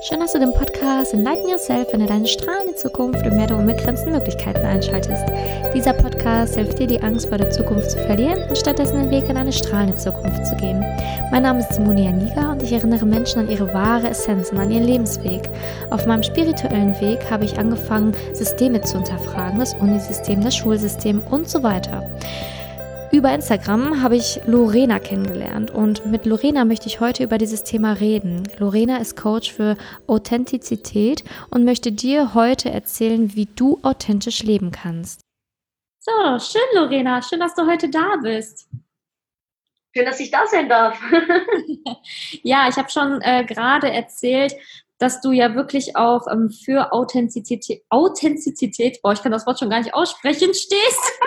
Schön, dass du den Podcast Enlighten Yourself in deine strahlende Zukunft und mehr der unbegrenzten Möglichkeiten einschaltest. Dieser Podcast hilft dir, die Angst vor der Zukunft zu verlieren und stattdessen den Weg in eine strahlende Zukunft zu gehen. Mein Name ist Simone Janiga und ich erinnere Menschen an ihre wahre Essenz und an ihren Lebensweg. Auf meinem spirituellen Weg habe ich angefangen, Systeme zu hinterfragen, das Unisystem, das Schulsystem und so weiter. Über Instagram habe ich Lorena kennengelernt und mit Lorena möchte ich heute über dieses Thema reden. Lorena ist Coach für Authentizität und möchte dir heute erzählen, wie du authentisch leben kannst. So, schön Lorena, schön, dass du heute da bist. Schön, dass ich da sein darf. Ja, ich habe schon gerade erzählt, dass du ja wirklich auch für Authentizität, boah, ich kann das Wort schon gar nicht aussprechen, stehst.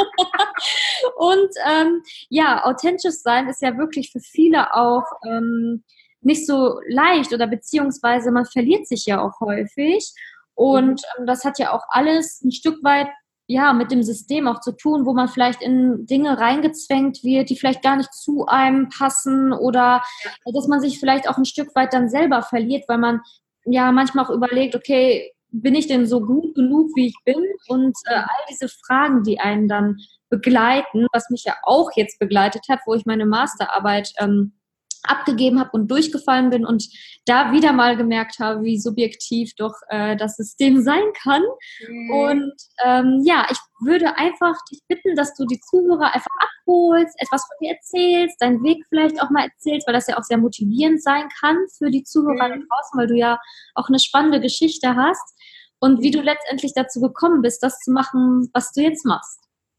Und ja, authentisch sein ist ja wirklich für viele auch nicht so leicht oder beziehungsweise man verliert sich ja auch häufig. Und das hat ja auch alles ein Stück weit ja mit dem System auch zu tun, wo man vielleicht in Dinge reingezwängt wird, die vielleicht gar nicht zu einem passen oder dass man sich vielleicht auch ein Stück weit dann selber verliert, weil man ja manchmal auch überlegt, okay, bin ich denn so gut genug, wie ich bin? Und all diese Fragen, die einen dann begleiten, was mich ja auch jetzt begleitet hat, wo ich meine Masterarbeit abgegeben habe und durchgefallen bin und da wieder mal gemerkt habe, wie subjektiv doch das System sein kann. Und ja, ich würde einfach dich bitten, dass du die Zuhörer einfach abholst, etwas von dir erzählst, deinen Weg vielleicht auch mal erzählst, weil das ja auch sehr motivierend sein kann für die Zuhörer da draußen, weil du ja auch eine spannende Geschichte hast und wie du letztendlich dazu gekommen bist, das zu machen, was du jetzt machst.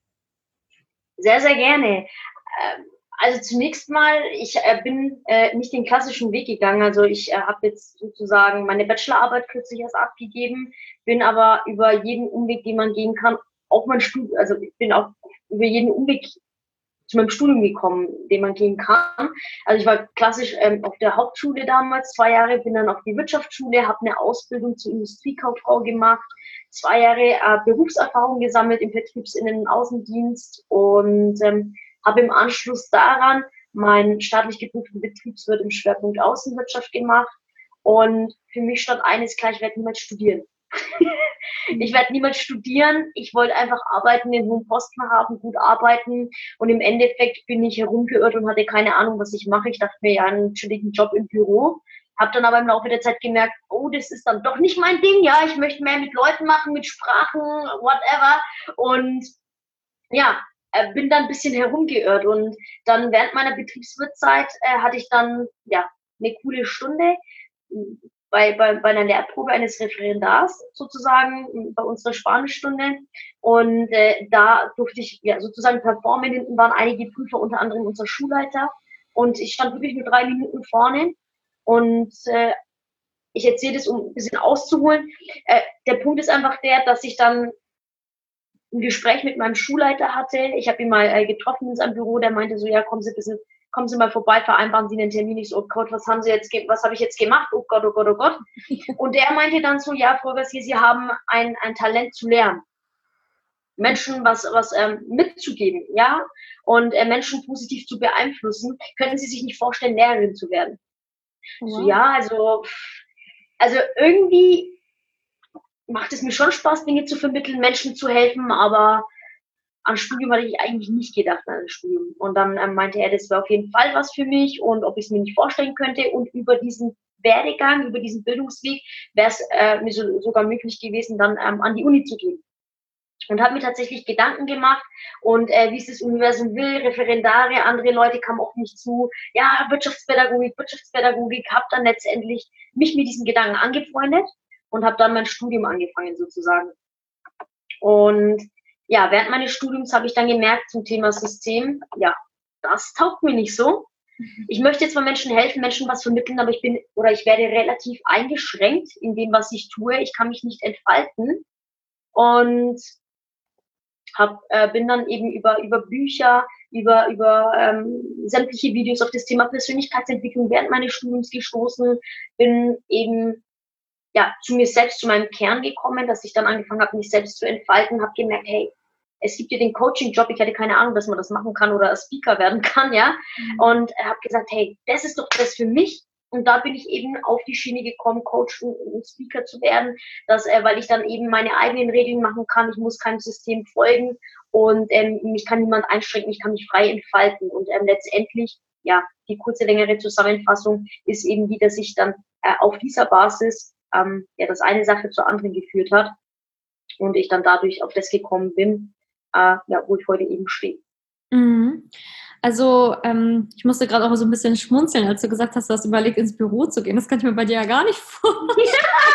Sehr, sehr gerne. Also zunächst mal, ich bin nicht den klassischen Weg gegangen. Also ich habe jetzt sozusagen meine Bachelorarbeit kürzlich erst abgegeben, bin aber über jeden Umweg, den man gehen kann, auch mein Studium, also ich bin auch über jeden Umweg zu meinem Studium gekommen, den man gehen kann. Also ich war klassisch auf der Hauptschule damals 2 Jahre, bin dann auf die Wirtschaftsschule, habe eine Ausbildung zur Industriekauffrau gemacht, 2 Jahre Berufserfahrung gesammelt im Vertriebsinnen- und Außendienst und habe im Anschluss daran meinen staatlich geprüften Betriebswirt im Schwerpunkt Außenwirtschaft gemacht. Und für mich stand eines klar, ich werde niemals studieren. Ich werde niemals studieren. Ich wollte einfach arbeiten, den hohen Posten haben, gut arbeiten. Und im Endeffekt bin ich herumgeirrt und hatte keine Ahnung, was ich mache. Ich dachte mir, ja, einen chilligen Job im Büro. Habe dann aber im Laufe der Zeit gemerkt, oh, das ist dann doch nicht mein Ding. Ja, ich möchte mehr mit Leuten machen, mit Sprachen, whatever. Und ja, bin dann ein bisschen herumgeirrt und dann während meiner Betriebswirtzeit hatte ich dann ja eine coole Stunde bei einer Lehrprobe eines Referendars sozusagen bei unserer Spanischstunde und da durfte ich ja sozusagen performen. Hinten waren einige Prüfer, unter anderem unser Schulleiter und ich stand wirklich nur 3 Minuten vorne und ich erzähle das, um ein bisschen auszuholen. Der Punkt ist einfach der, dass ich dann ein Gespräch mit meinem Schulleiter hatte. Ich habe ihn mal getroffen in seinem Büro, der meinte so, ja, kommen Sie mal vorbei, vereinbaren Sie einen Termin. Ich so, oh Gott, was habe ich jetzt gemacht? Oh Gott, oh Gott, oh Gott. Und der meinte dann so, ja, Frau Gassier, Sie haben ein Talent zu lernen. Menschen was mitzugeben, ja, und Menschen positiv zu beeinflussen. Könnten Sie sich nicht vorstellen, Lehrerin zu werden? Wow. So, ja, also irgendwie macht es mir schon Spaß, Dinge zu vermitteln, Menschen zu helfen, aber an Studium hatte ich eigentlich nicht gedacht an das Studium. Und dann meinte er, das wäre auf jeden Fall was für mich und ob ich es mir nicht vorstellen könnte. Und über diesen Werdegang, über diesen Bildungsweg wäre es mir sogar möglich gewesen, dann an die Uni zu gehen. Und habe mir tatsächlich Gedanken gemacht und wie es das Universum will, Referendare, andere Leute kamen auf mich zu, ja, Wirtschaftspädagogik, habe dann letztendlich mich mit diesen Gedanken angefreundet und habe dann mein Studium angefangen sozusagen. Und ja, während meines Studiums habe ich dann gemerkt zum Thema System, ja, das taugt mir nicht so. Ich möchte jetzt mal Menschen helfen, Menschen was vermitteln, aber ich werde relativ eingeschränkt in dem, was ich tue. Ich kann mich nicht entfalten und bin dann eben über Bücher, über sämtliche Videos auf das Thema Persönlichkeitsentwicklung während meines Studiums gestoßen, bin eben ja, zu mir selbst, zu meinem Kern gekommen, dass ich dann angefangen habe, mich selbst zu entfalten, habe gemerkt, hey, es gibt ja den Coaching-Job, ich hatte keine Ahnung, dass man das machen kann oder Speaker werden kann, ja, und habe gesagt, hey, das ist doch das für mich Und da bin ich eben auf die Schiene gekommen, Coach und Speaker zu werden, weil ich dann eben meine eigenen Regeln machen kann. Ich muss keinem System folgen und mich kann niemand einschränken, ich kann mich frei entfalten. Und letztendlich, ja, die kurze, längere Zusammenfassung ist eben die, dass ich dann auf dieser Basis, das eine Sache zur anderen geführt hat und ich dann dadurch auf das gekommen bin, wo ich heute eben stehe. Mhm. Also ich musste gerade auch so ein bisschen schmunzeln, als du gesagt hast, du hast überlegt, ins Büro zu gehen. Das kann ich mir bei dir ja gar nicht vorstellen.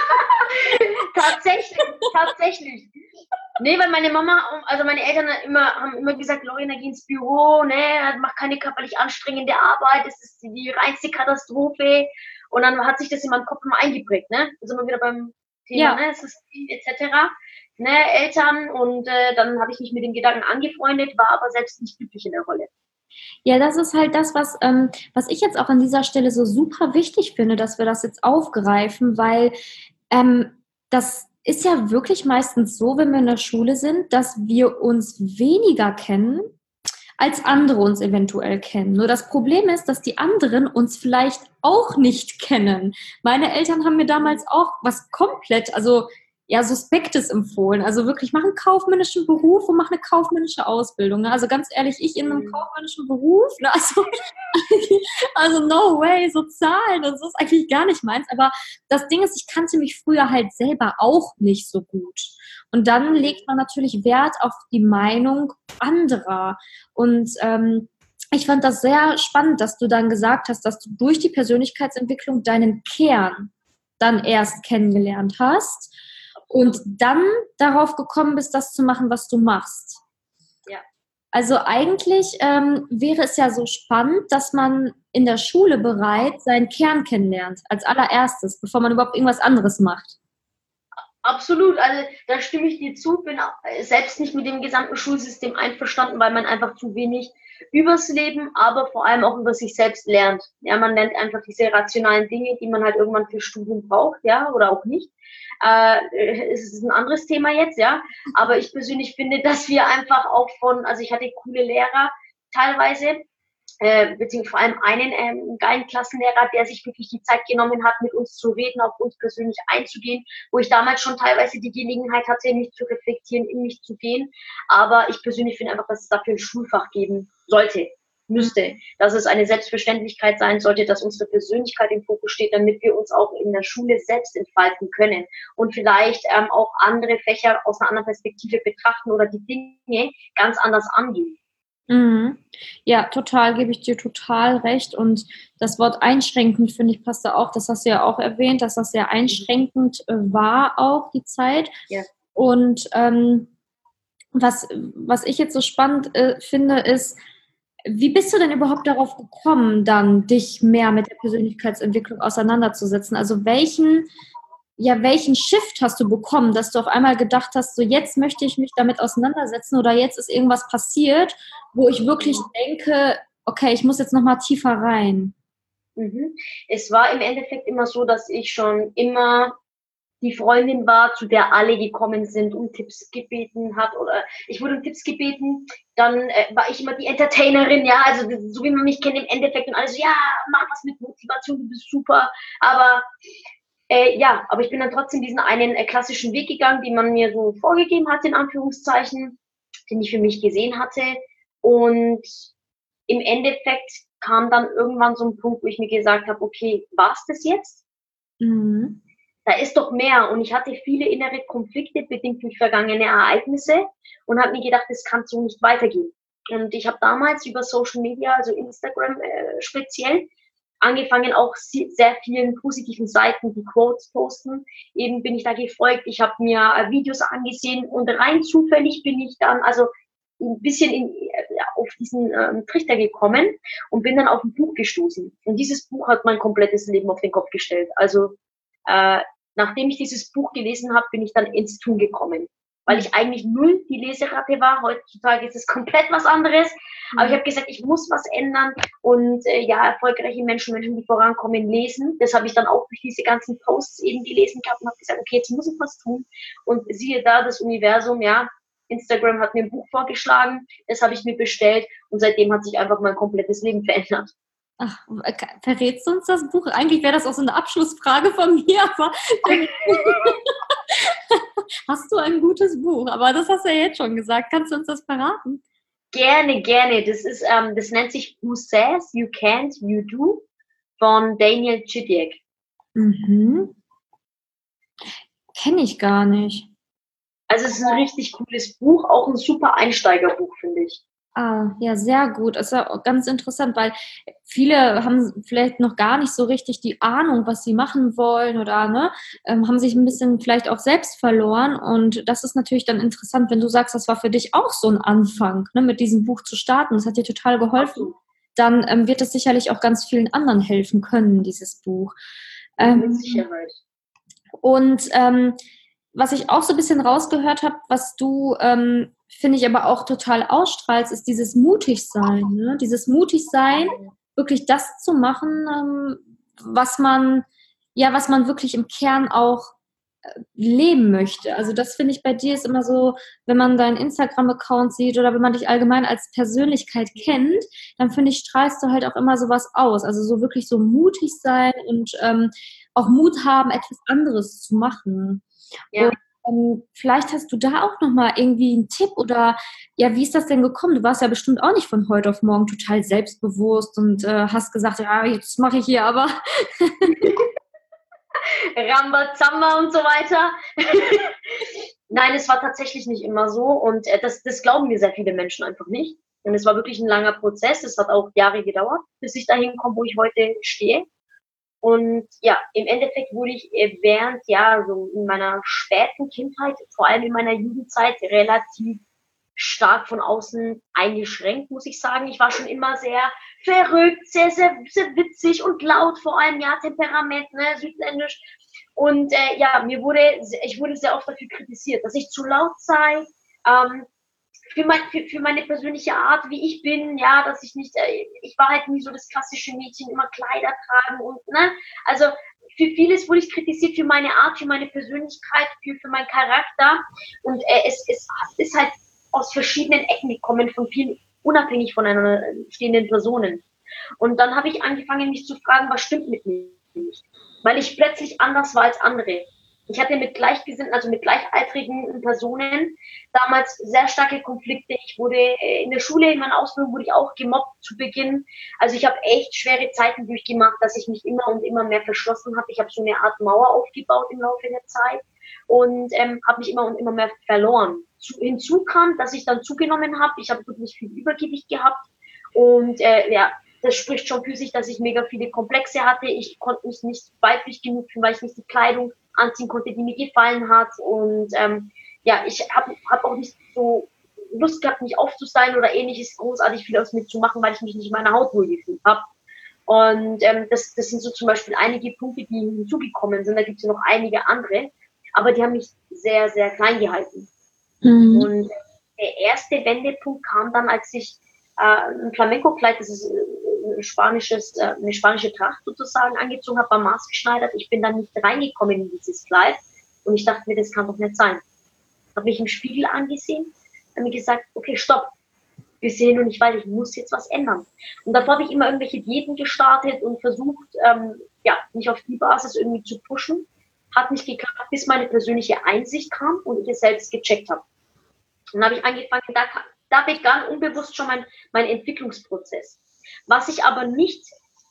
Tatsächlich. Nee, weil meine Mama, also meine Eltern haben immer gesagt, Lorena, geh ins Büro, ne, mach keine körperlich anstrengende Arbeit, das ist die reinste Katastrophe. Und dann hat sich das in meinem Kopf immer eingeprägt, ne? Da sind wir wieder beim Thema, ne, System etc. Ne, Eltern und dann habe ich mich mit dem Gedanken angefreundet, war aber selbst nicht glücklich in der Rolle. Ja, das ist halt das, was ich jetzt auch an dieser Stelle so super wichtig finde, dass wir das jetzt aufgreifen, weil das ist ja wirklich meistens so, wenn wir in der Schule sind, dass wir uns weniger kennen, als andere uns eventuell kennen. Nur das Problem ist, dass die anderen uns vielleicht auch nicht kennen. Meine Eltern haben mir damals auch was komplett, also ja, Suspektes empfohlen. Also wirklich, mach einen kaufmännischen Beruf und mach eine kaufmännische Ausbildung. Ne? Also ganz ehrlich, ich in einem kaufmännischen Beruf, ne? Also no way, so Zahlen, das ist eigentlich gar nicht meins. Aber das Ding ist, ich kannte mich früher halt selber auch nicht so gut. Und dann legt man natürlich Wert auf die Meinung anderer. Und ich fand das sehr spannend, dass du dann gesagt hast, dass du durch die Persönlichkeitsentwicklung deinen Kern dann erst kennengelernt hast und dann darauf gekommen bist, das zu machen, was du machst. Ja. Also eigentlich wäre es ja so spannend, dass man in der Schule bereits seinen Kern kennenlernt, als allererstes, bevor man überhaupt irgendwas anderes macht. Absolut, also da stimme ich dir zu, bin selbst nicht mit dem gesamten Schulsystem einverstanden, weil man einfach zu wenig übers Leben, aber vor allem auch über sich selbst lernt. Ja, man lernt einfach diese rationalen Dinge, die man halt irgendwann für Studium braucht, ja, oder auch nicht. Es ist ein anderes Thema jetzt, ja, aber ich persönlich finde, dass wir einfach auch also ich hatte coole Lehrer teilweise, beziehungsweise vor allem einen geilen Klassenlehrer, der sich wirklich die Zeit genommen hat, mit uns zu reden, auf uns persönlich einzugehen, wo ich damals schon teilweise die Gelegenheit hatte, mich zu reflektieren, in mich zu gehen. Aber ich persönlich finde einfach, dass es dafür ein Schulfach geben müsste, dass es eine Selbstverständlichkeit sein sollte, dass unsere Persönlichkeit im Fokus steht, damit wir uns auch in der Schule selbst entfalten können und vielleicht auch andere Fächer aus einer anderen Perspektive betrachten oder die Dinge ganz anders angehen. Mhm. Ja, total, gebe ich dir total recht. Und das Wort einschränkend, finde ich, passt da auch. Das hast du ja auch erwähnt, dass das sehr einschränkend war auch die Zeit. Ja. Und was ich jetzt so spannend finde, ist, wie bist du denn überhaupt darauf gekommen, dann dich mehr mit der Persönlichkeitsentwicklung auseinanderzusetzen? Also welchen Shift hast du bekommen, dass du auf einmal gedacht hast, so jetzt möchte ich mich damit auseinandersetzen oder jetzt ist irgendwas passiert, wo ich wirklich denke, okay, ich muss jetzt nochmal tiefer rein. Es war im Endeffekt immer so, dass ich schon immer die Freundin war, zu der alle gekommen sind, um Tipps gebeten hat oder ich wurde um Tipps gebeten, dann war ich immer die Entertainerin, ja, also so wie man mich kennt im Endeffekt und alles so, ja, mach was mit Motivation, du bist super, aber aber ich bin dann trotzdem diesen einen klassischen Weg gegangen, den man mir so vorgegeben hat, in Anführungszeichen, den ich für mich gesehen hatte. Und im Endeffekt kam dann irgendwann so ein Punkt, wo ich mir gesagt habe, okay, war's das jetzt? Mhm. Da ist doch mehr. Und ich hatte viele innere Konflikte bedingt durch vergangene Ereignisse und habe mir gedacht, das kann so nicht weitergehen. Und ich habe damals über Social Media, also Instagram speziell, angefangen auch sehr vielen positiven Seiten, die Quotes posten. Eben bin ich da gefolgt. Ich habe mir Videos angesehen und rein zufällig bin ich dann also ein bisschen auf diesen Trichter gekommen und bin dann auf ein Buch gestoßen. Und dieses Buch hat mein komplettes Leben auf den Kopf gestellt. Also nachdem ich dieses Buch gelesen habe, bin ich dann ins Tun gekommen. Weil ich eigentlich null die Leseratte war. Heutzutage ist es komplett was anderes. Aber ich habe gesagt, ich muss was ändern. Und erfolgreiche Menschen, die vorankommen, lesen. Das habe ich dann auch durch diese ganzen Posts eben gelesen gehabt und habe gesagt, okay, jetzt muss ich was tun. Und siehe da, das Universum, ja, Instagram hat mir ein Buch vorgeschlagen. Das habe ich mir bestellt. Und seitdem hat sich einfach mein komplettes Leben verändert. Ach, verrätst du uns das Buch? Eigentlich wäre das auch so eine Abschlussfrage von mir, aber hast du ein gutes Buch? Aber das hast du ja jetzt schon gesagt. Kannst du uns das verraten? Gerne, gerne. Das nennt sich Who Says You Can't, You Do von Daniel Chidiek. Mhm. Kenne ich gar nicht. Also es ist ein richtig cooles Buch, auch ein super Einsteigerbuch, finde ich. Ah, ja, sehr gut. Das ist ja auch ganz interessant, weil viele haben vielleicht noch gar nicht so richtig die Ahnung, was sie machen wollen oder ne, haben sich ein bisschen vielleicht auch selbst verloren. Und das ist natürlich dann interessant, wenn du sagst, das war für dich auch so ein Anfang, ne, mit diesem Buch zu starten. Das hat dir total geholfen. Absolut. Dann wird es sicherlich auch ganz vielen anderen helfen können, dieses Buch. Mit Sicherheit. Und was ich auch so ein bisschen rausgehört habe, was du, finde ich, aber auch total ausstrahlst, ist dieses Mutigsein. Ne? Dieses Mutigsein, wirklich das zu machen, was man wirklich im Kern auch leben möchte. Also das finde ich bei dir ist immer so, wenn man deinen Instagram-Account sieht oder wenn man dich allgemein als Persönlichkeit kennt, dann finde ich, strahlst du halt auch immer sowas aus. Also so wirklich so mutig sein und auch Mut haben, etwas anderes zu machen. Ja. Und vielleicht hast du da auch nochmal irgendwie einen Tipp oder ja, wie ist das denn gekommen? Du warst ja bestimmt auch nicht von heute auf morgen total selbstbewusst und hast gesagt, ja, jetzt mache ich hier aber. Rambazamba und so weiter. Nein, es war tatsächlich nicht immer so und das glauben mir sehr viele Menschen einfach nicht. Und es war wirklich ein langer Prozess. Es hat auch Jahre gedauert, bis ich dahin komme, wo ich heute stehe. Und ja, im Endeffekt wurde ich während, ja, so in meiner späten Kindheit, vor allem in meiner Jugendzeit, relativ stark von außen eingeschränkt, muss ich sagen. Ich war schon immer sehr verrückt, sehr, sehr, sehr witzig und laut, vor allem, ja, Temperament, ne, südländisch. Und ja, ich wurde sehr oft dafür kritisiert, dass ich zu laut sei, für meine persönliche Art, wie ich bin, ja, dass ich nicht, ich war halt nie so das klassische Mädchen, immer Kleider tragen und, ne, also für vieles wurde ich kritisiert, für meine Art, für meine Persönlichkeit, für meinen Charakter und es ist halt aus verschiedenen Ecken gekommen, von vielen, unabhängig voneinander stehenden Personen. Und dann habe ich angefangen, mich zu fragen, was stimmt mit mir nicht? Weil ich plötzlich anders war als andere. Ich hatte mit Gleichgesinnten, also mit gleichaltrigen Personen damals sehr starke Konflikte. Ich wurde in der Schule, in meiner Ausbildung wurde ich auch gemobbt zu Beginn. Also ich habe echt schwere Zeiten durchgemacht, dass ich mich immer und immer mehr verschlossen habe. Ich habe so eine Art Mauer aufgebaut im Laufe der Zeit und habe mich immer und immer mehr verloren. Hinzu kam, dass ich dann zugenommen habe. Ich habe wirklich viel Übergewicht gehabt und ja, das spricht schon für sich, dass ich mega viele Komplexe hatte. Ich konnte mich nicht weiblich genug fühlen, weil ich nicht die Kleidung anziehen konnte, die mir gefallen hat. Und ja, ich hab auch nicht so Lust gehabt, mich aufzusteilen oder ähnliches, großartig viel aus mir zu machen, weil ich mich nicht in meiner Haut wohlgefühlt habe. Und das sind so zum Beispiel einige Punkte, die hinzugekommen sind. Da gibt es ja noch einige andere, aber die haben mich sehr, sehr klein gehalten. Mhm. Und der erste Wendepunkt kam dann, als ich ein Flamenco-Kleid, das ist eine spanische Tracht sozusagen, angezogen habe, war maßgeschneidert. Ich bin dann nicht reingekommen in dieses Kleid und ich dachte mir, das kann doch nicht sein. Habe mich im Spiegel angesehen, habe mir gesagt, okay, stopp, wir sehen noch nicht weiter, ich muss jetzt was ändern. Und davor habe ich immer irgendwelche Diäten gestartet und versucht, ja, mich auf die Basis irgendwie zu pushen. Hat nicht geklappt, bis meine persönliche Einsicht kam und ich es selbst gecheckt habe. Und dann habe ich angefangen, da begann unbewusst schon mein Entwicklungsprozess. Was ich aber nicht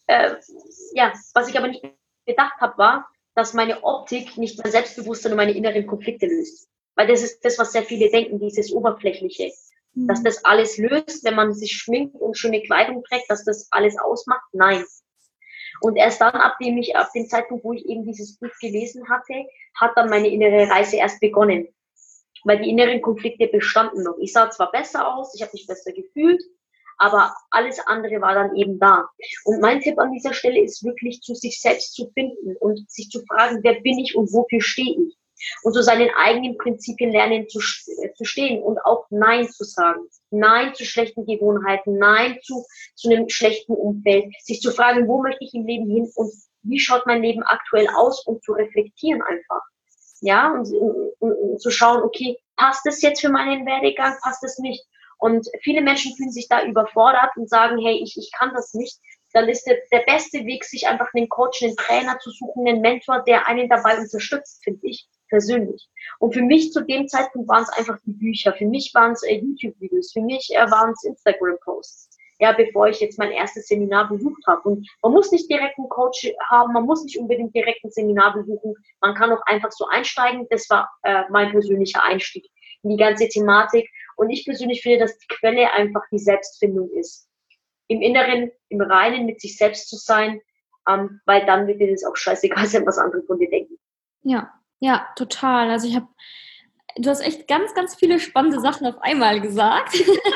bedacht habe, war, dass meine Optik nicht mein Selbstbewusstsein und meine inneren Konflikte löst. Weil das ist das, was sehr viele denken, dieses Oberflächliche. Dass das alles löst, wenn man sich schminkt und schöne Kleidung trägt, dass das alles ausmacht. Nein. Und erst dann, ab dem Zeitpunkt, wo ich eben dieses Buch gelesen hatte, hat dann meine innere Reise erst begonnen. Weil die inneren Konflikte bestanden noch. Ich sah zwar besser aus, ich habe mich besser gefühlt, aber alles andere war dann eben da. Und mein Tipp an dieser Stelle ist wirklich, zu sich selbst zu finden und sich zu fragen, wer bin ich und wofür stehe ich? Und zu seinen eigenen Prinzipien lernen zu stehen und auch Nein zu sagen. Nein zu schlechten Gewohnheiten, Nein zu einem schlechten Umfeld. Sich zu fragen, wo möchte ich im Leben hin und wie schaut mein Leben aktuell aus und zu reflektieren einfach. Ja, und zu schauen, okay, passt das jetzt für meinen Werdegang, passt das nicht? Und viele Menschen fühlen sich da überfordert und sagen, hey, ich kann das nicht. dann ist der beste Weg, sich einfach einen Coach, einen Trainer zu suchen, einen Mentor, der einen dabei unterstützt, finde ich persönlich. Und für mich zu dem Zeitpunkt waren es einfach die Bücher, für mich waren es YouTube-Videos, für mich waren es Instagram-Posts. Ja, bevor ich jetzt mein erstes Seminar besucht habe. Und man muss nicht direkt einen Coach haben, man muss nicht unbedingt direkt ein Seminar besuchen, man kann auch einfach so einsteigen. Das war mein persönlicher Einstieg in die ganze Thematik. Und ich persönlich finde, dass die Quelle einfach die Selbstfindung ist. Im Inneren, im Reinen mit sich selbst zu sein, weil dann wird dir das auch scheißegal sein, was andere von dir denken. Ja, ja, total. Also du hast echt ganz, ganz viele spannende Sachen auf einmal gesagt.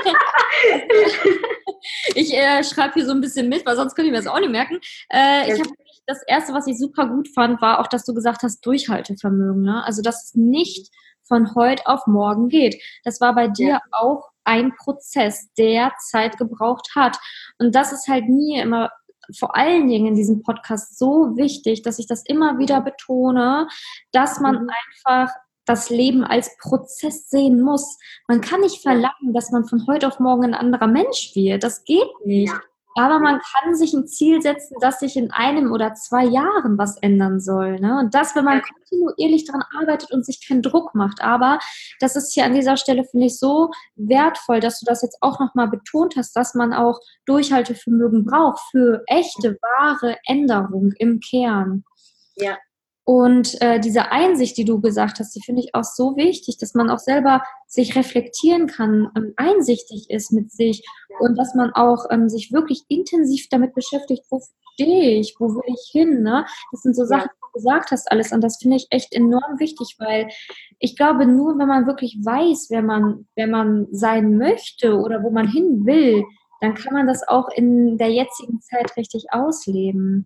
Ich schreibe hier so ein bisschen mit, weil sonst könnte ich mir das auch nicht merken. Das Erste, was ich super gut fand, war auch, dass du gesagt hast, Durchhaltevermögen. Ne? Also, dass es nicht von heute auf morgen geht. Das war bei dir auch ein Prozess, der Zeit gebraucht hat. Und das ist halt mir immer, vor allen Dingen in diesem Podcast, so wichtig, dass ich das immer wieder betone, dass man einfach das Leben als Prozess sehen muss. Man kann nicht verlangen, dass man von heute auf morgen ein anderer Mensch wird. Das geht nicht. Aber man kann sich ein Ziel setzen, dass sich in 1 oder 2 Jahren was ändern soll. Ne? Und das, wenn man kontinuierlich daran arbeitet und sich keinen Druck macht. Aber das ist hier an dieser Stelle, finde ich, so wertvoll, dass du das jetzt auch nochmal betont hast, dass man auch Durchhaltevermögen braucht für echte, wahre Änderung im Kern. Ja. Und diese Einsicht, die du gesagt hast, die finde ich auch so wichtig, dass man auch selber sich reflektieren kann, einsichtig ist mit sich und dass man auch sich wirklich intensiv damit beschäftigt, wo stehe ich, wo will ich hin, ne? Das sind so Sachen, die du gesagt hast, alles. Und das finde ich echt enorm wichtig, weil ich glaube, nur wenn man wirklich weiß, wer man sein möchte oder wo man hin will, dann kann man das auch in der jetzigen Zeit richtig ausleben.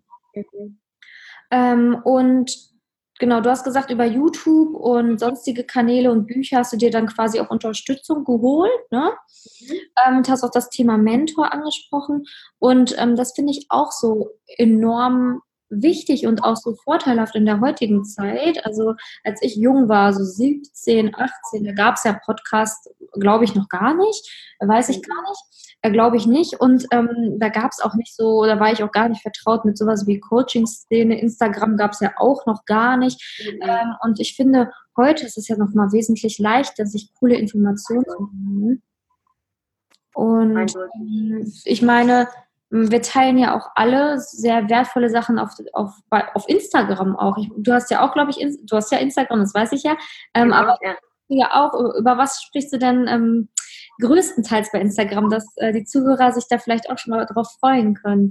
Und genau, du hast gesagt, über YouTube und sonstige Kanäle und Bücher hast du dir dann quasi auch Unterstützung geholt, ne? Und hast auch das Thema Mentor angesprochen. Und das finde ich auch so enorm wichtig und auch so vorteilhaft in der heutigen Zeit. Also als ich jung war, so 17, 18, da gab es ja Podcasts, glaube ich, noch gar nicht, weiß ich gar nicht, glaube ich nicht. Und da gab es auch nicht so, da war ich auch gar nicht vertraut mit sowas wie Coaching-Szene. Instagram gab es ja auch noch gar nicht. Und ich finde, heute ist es ja noch mal wesentlich leichter, sich coole Informationen zu holen. Und ich meine, wir teilen ja auch alle sehr wertvolle Sachen auf Instagram auch. Du hast ja auch, glaube ich, du hast ja Instagram, das weiß ich ja. Aber ja auch, über was sprichst du denn größtenteils bei Instagram, dass die Zuhörer sich da vielleicht auch schon mal drauf freuen können?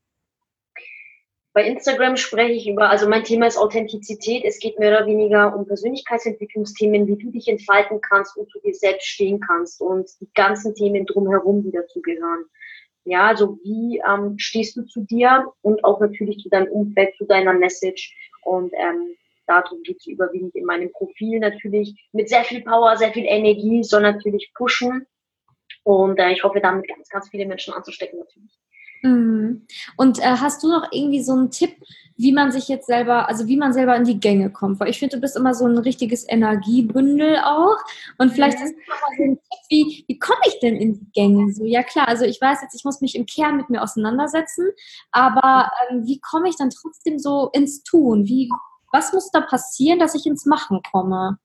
Bei Instagram spreche ich also mein Thema ist Authentizität. Es geht mehr oder weniger um Persönlichkeitsentwicklungsthemen, wie du dich entfalten kannst und zu dir selbst stehen kannst und die ganzen Themen drumherum, die dazugehören. Ja, also wie stehst du zu dir und auch natürlich zu deinem Umfeld, zu deiner Message. Und darum geht es überwiegend in meinem Profil natürlich mit sehr viel Power, sehr viel Energie, soll natürlich pushen. Und ich hoffe, damit ganz, ganz viele Menschen anzustecken natürlich. Und hast du noch irgendwie so einen Tipp, wie man selber in die Gänge kommt? Weil ich finde, du bist immer so ein richtiges Energiebündel auch. Und vielleicht hast du noch mal so einen Tipp, wie komme ich denn in die Gänge? So, ja klar, also ich weiß jetzt, ich muss mich im Kern mit mir auseinandersetzen, aber wie komme ich dann trotzdem so ins Tun? Was muss da passieren, dass ich ins Machen komme?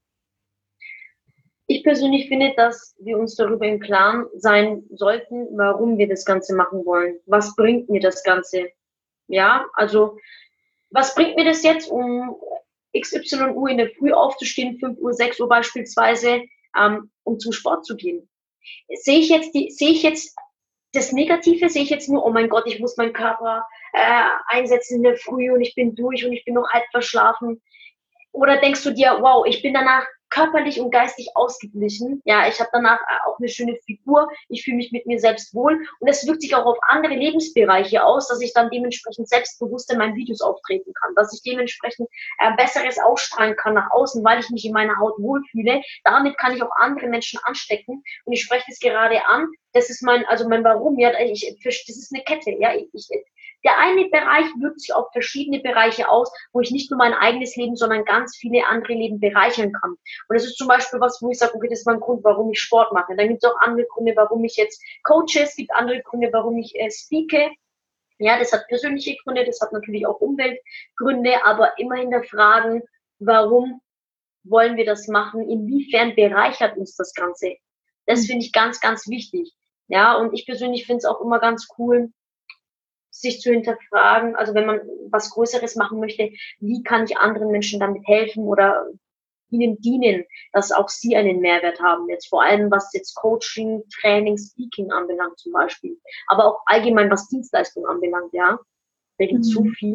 Ich persönlich finde, dass wir uns darüber im Klaren sein sollten, warum wir das Ganze machen wollen. Was bringt mir das Ganze? Ja, also, was bringt mir das jetzt, um XY Uhr in der Früh aufzustehen, 5 Uhr, 6 Uhr beispielsweise, um zum Sport zu gehen? Sehe ich jetzt das Negative? Sehe ich jetzt nur, oh mein Gott, ich muss meinen Körper einsetzen in der Früh und ich bin durch und ich bin noch halb verschlafen? Oder denkst du dir, wow, ich bin danach körperlich und geistig ausgeglichen. Ja, ich habe danach auch eine schöne Figur. Ich fühle mich mit mir selbst wohl. Und es wirkt sich auch auf andere Lebensbereiche aus, dass ich dann dementsprechend selbstbewusst in meinen Videos auftreten kann. Dass ich dementsprechend Besseres ausstrahlen kann nach außen, weil ich mich in meiner Haut wohlfühle. Damit kann ich auch andere Menschen anstecken. Und ich spreche das gerade an. Das ist mein Warum. Ja, das ist eine Kette. Ja, der eine Bereich wirkt sich auf verschiedene Bereiche aus, wo ich nicht nur mein eigenes Leben, sondern ganz viele andere Leben bereichern kann. Und das ist zum Beispiel was, wo ich sage, okay, das ist mein Grund, warum ich Sport mache. Dann gibt es auch andere Gründe, warum ich jetzt coache. Es gibt andere Gründe, warum ich speake. Ja, das hat persönliche Gründe, das hat natürlich auch Umweltgründe, aber immer hinterfragen, warum wollen wir das machen? Inwiefern bereichert uns das Ganze? Das finde ich ganz, ganz wichtig. Ja, und ich persönlich finde es auch immer ganz cool, sich zu hinterfragen, also wenn man was Größeres machen möchte, wie kann ich anderen Menschen damit helfen oder ihnen dienen, dass auch sie einen Mehrwert haben. Jetzt vor allem, was jetzt Coaching, Training, Speaking anbelangt zum Beispiel. Aber auch allgemein, was Dienstleistung anbelangt, ja. Da gibt so viel.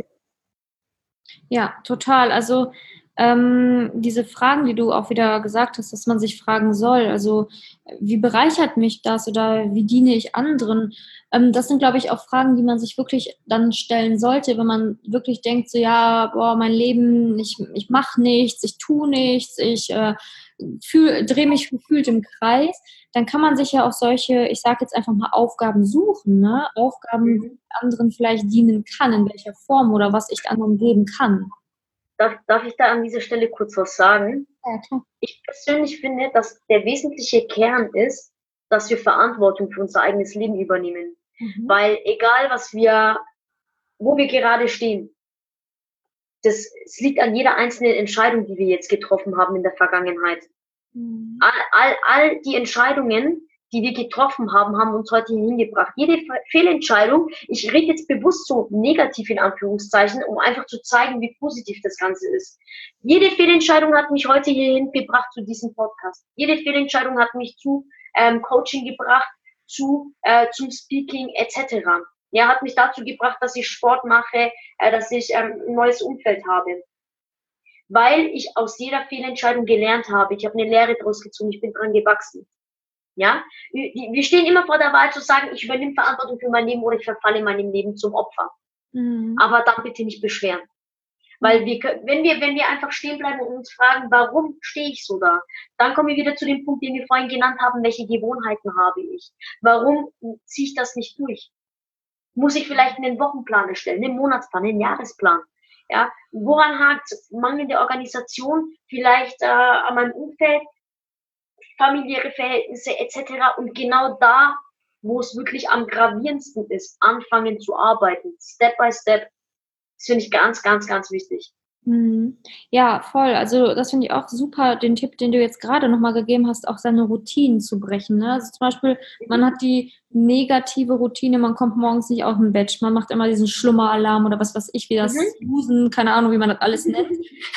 Ja, total. Also diese Fragen, die du auch wieder gesagt hast, dass man sich fragen soll, also wie bereichert mich das oder wie diene ich anderen? Das sind, glaube ich, auch Fragen, die man sich wirklich dann stellen sollte, wenn man wirklich denkt, so ja, boah, mein Leben, ich mache nichts, ich tue nichts, ich drehe mich gefühlt im Kreis. Dann kann man sich ja auch solche, ich sage jetzt einfach mal Aufgaben suchen, ne? Aufgaben, die anderen vielleicht dienen kann, in welcher Form oder was ich anderen geben kann. Darf ich da an dieser Stelle kurz was sagen? Ja, klar. Ich persönlich finde, dass der wesentliche Kern ist, dass wir Verantwortung für unser eigenes Leben übernehmen. Weil egal, wo wir gerade stehen, es liegt an jeder einzelnen Entscheidung, die wir jetzt getroffen haben in der Vergangenheit. All die Entscheidungen, die wir getroffen haben, haben uns heute hier hingebracht. Jede Fehlentscheidung, ich rede jetzt bewusst so negativ in Anführungszeichen, um einfach zu zeigen, wie positiv das Ganze ist. Jede Fehlentscheidung hat mich heute hierhin gebracht zu diesem Podcast. Jede Fehlentscheidung hat mich zu Coaching gebracht, zum Speaking etc. Ja, hat mich dazu gebracht, dass ich Sport mache, dass ich ein neues Umfeld habe. Weil ich aus jeder Fehlentscheidung gelernt habe. Ich habe eine Lehre daraus gezogen, ich bin dran gewachsen. Ja, wir stehen immer vor der Wahl zu sagen, ich übernehme Verantwortung für mein Leben oder ich verfalle in meinem Leben zum Opfer. Aber dann bitte nicht beschweren. Weil wenn wir einfach stehen bleiben und uns fragen, warum stehe ich so da, dann kommen wir wieder zu dem Punkt, den wir vorhin genannt haben, welche Gewohnheiten habe ich? Warum ziehe ich das nicht durch? Muss ich vielleicht einen Wochenplan erstellen, einen Monatsplan, einen Jahresplan? Ja, woran hakt es? Mangelnde Organisation, vielleicht an meinem Umfeld, familiäre Verhältnisse etc. Und genau da, wo es wirklich am gravierendsten ist, anfangen zu arbeiten, Step by Step. Das finde ich ganz, ganz, ganz wichtig. Ja, voll. Also das finde ich auch super, den Tipp, den du jetzt gerade nochmal gegeben hast, auch seine Routinen zu brechen. Ne? Also zum Beispiel, man hat die negative Routine, man kommt morgens nicht aus dem Bett, man macht immer diesen Schlummeralarm oder was weiß ich, wie das Snoozen, keine Ahnung, wie man das alles nennt.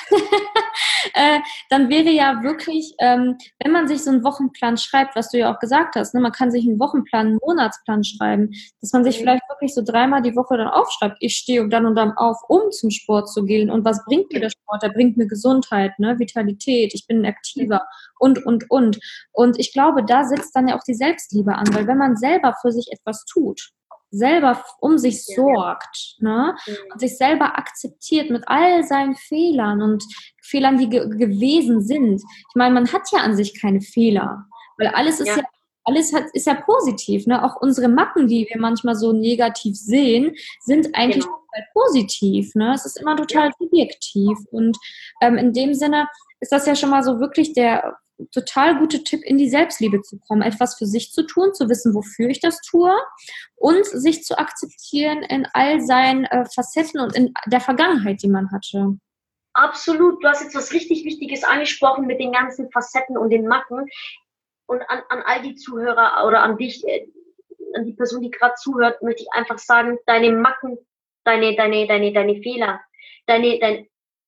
Dann wäre ja wirklich, wenn man sich so einen Wochenplan schreibt, was du ja auch gesagt hast, ne, man kann sich einen Wochenplan, einen Monatsplan schreiben, dass man sich vielleicht wirklich so 3-mal die Woche dann aufschreibt, ich stehe dann und dann auf, um zum Sport zu gehen und was bringt mir der Sport? Der bringt mir Gesundheit, ne, Vitalität, ich bin aktiver und. Und ich glaube, da setzt dann ja auch die Selbstliebe an, weil wenn man selber für sich etwas tut, selber um sich sorgt, ne, und sich selber akzeptiert mit all seinen Fehlern und Fehlern, die gewesen sind. Ich meine, man hat ja an sich keine Fehler, weil alles ist ist ja positiv, ne? Auch unsere Macken, die wir manchmal so negativ sehen, sind eigentlich total positiv, ne? Es ist immer total subjektiv und in dem Sinne ist das ja schon mal so wirklich der total gute Tipp, in die Selbstliebe zu kommen, etwas für sich zu tun, zu wissen, wofür ich das tue und sich zu akzeptieren in all seinen Facetten und in der Vergangenheit, die man hatte. Absolut, du hast jetzt was richtig Wichtiges angesprochen mit den ganzen Facetten und den Macken. Und an all die Zuhörer oder an dich, an die Person, die gerade zuhört, möchte ich einfach sagen, deine Macken, deine Fehler, dein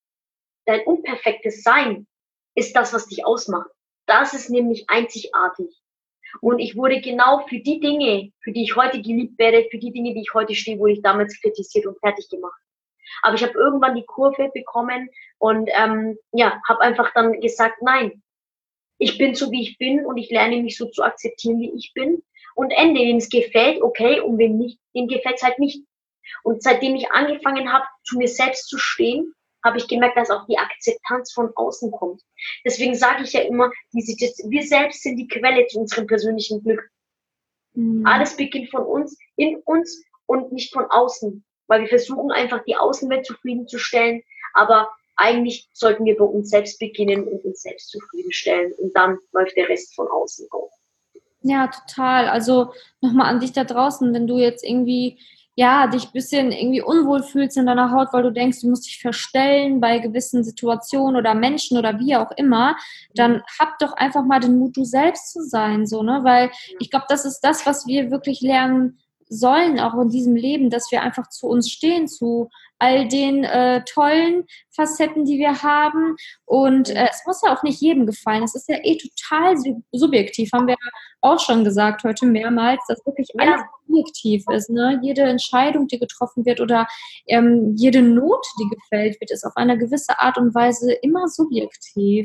unperfektes Sein ist das, was dich ausmacht. Das ist nämlich einzigartig. Und ich wurde genau für die Dinge, für die ich heute geliebt werde, für die Dinge, die ich heute stehe, wurde ich damals kritisiert und fertig gemacht. Aber ich habe irgendwann die Kurve bekommen und habe einfach dann gesagt, nein, ich bin so, wie ich bin und ich lerne mich so zu akzeptieren, wie ich bin. Und Ende, wem es gefällt, okay, und wem nicht, dem gefällt es halt nicht. Und seitdem ich angefangen habe, zu mir selbst zu stehen, habe ich gemerkt, dass auch die Akzeptanz von außen kommt. Deswegen sage ich ja immer, wir selbst sind die Quelle zu unserem persönlichen Glück. Alles beginnt von uns, in uns und nicht von außen. Weil wir versuchen einfach, die Außenwelt zufriedenzustellen, aber eigentlich sollten wir bei uns selbst beginnen und uns selbst zufriedenstellen und dann läuft der Rest von außen auf. Ja, total. Also nochmal an dich da draußen, wenn du jetzt irgendwie ja, dich ein bisschen irgendwie unwohl fühlst in deiner Haut, weil du denkst, du musst dich verstellen bei gewissen Situationen oder Menschen oder wie auch immer, dann hab doch einfach mal den Mut, du selbst zu sein, so, ne? Weil ich glaube, das ist das, was wir wirklich lernen sollen, auch in diesem Leben, dass wir einfach zu uns stehen, zu all den tollen Facetten, die wir haben. Und es muss ja auch nicht jedem gefallen. Es ist ja eh total subjektiv, haben wir auch schon gesagt heute mehrmals, dass wirklich alles Ja, subjektiv ist. Ne? Jede Entscheidung, die getroffen wird oder jede Note, die gefällt wird, ist auf eine gewisse Art und Weise immer subjektiv.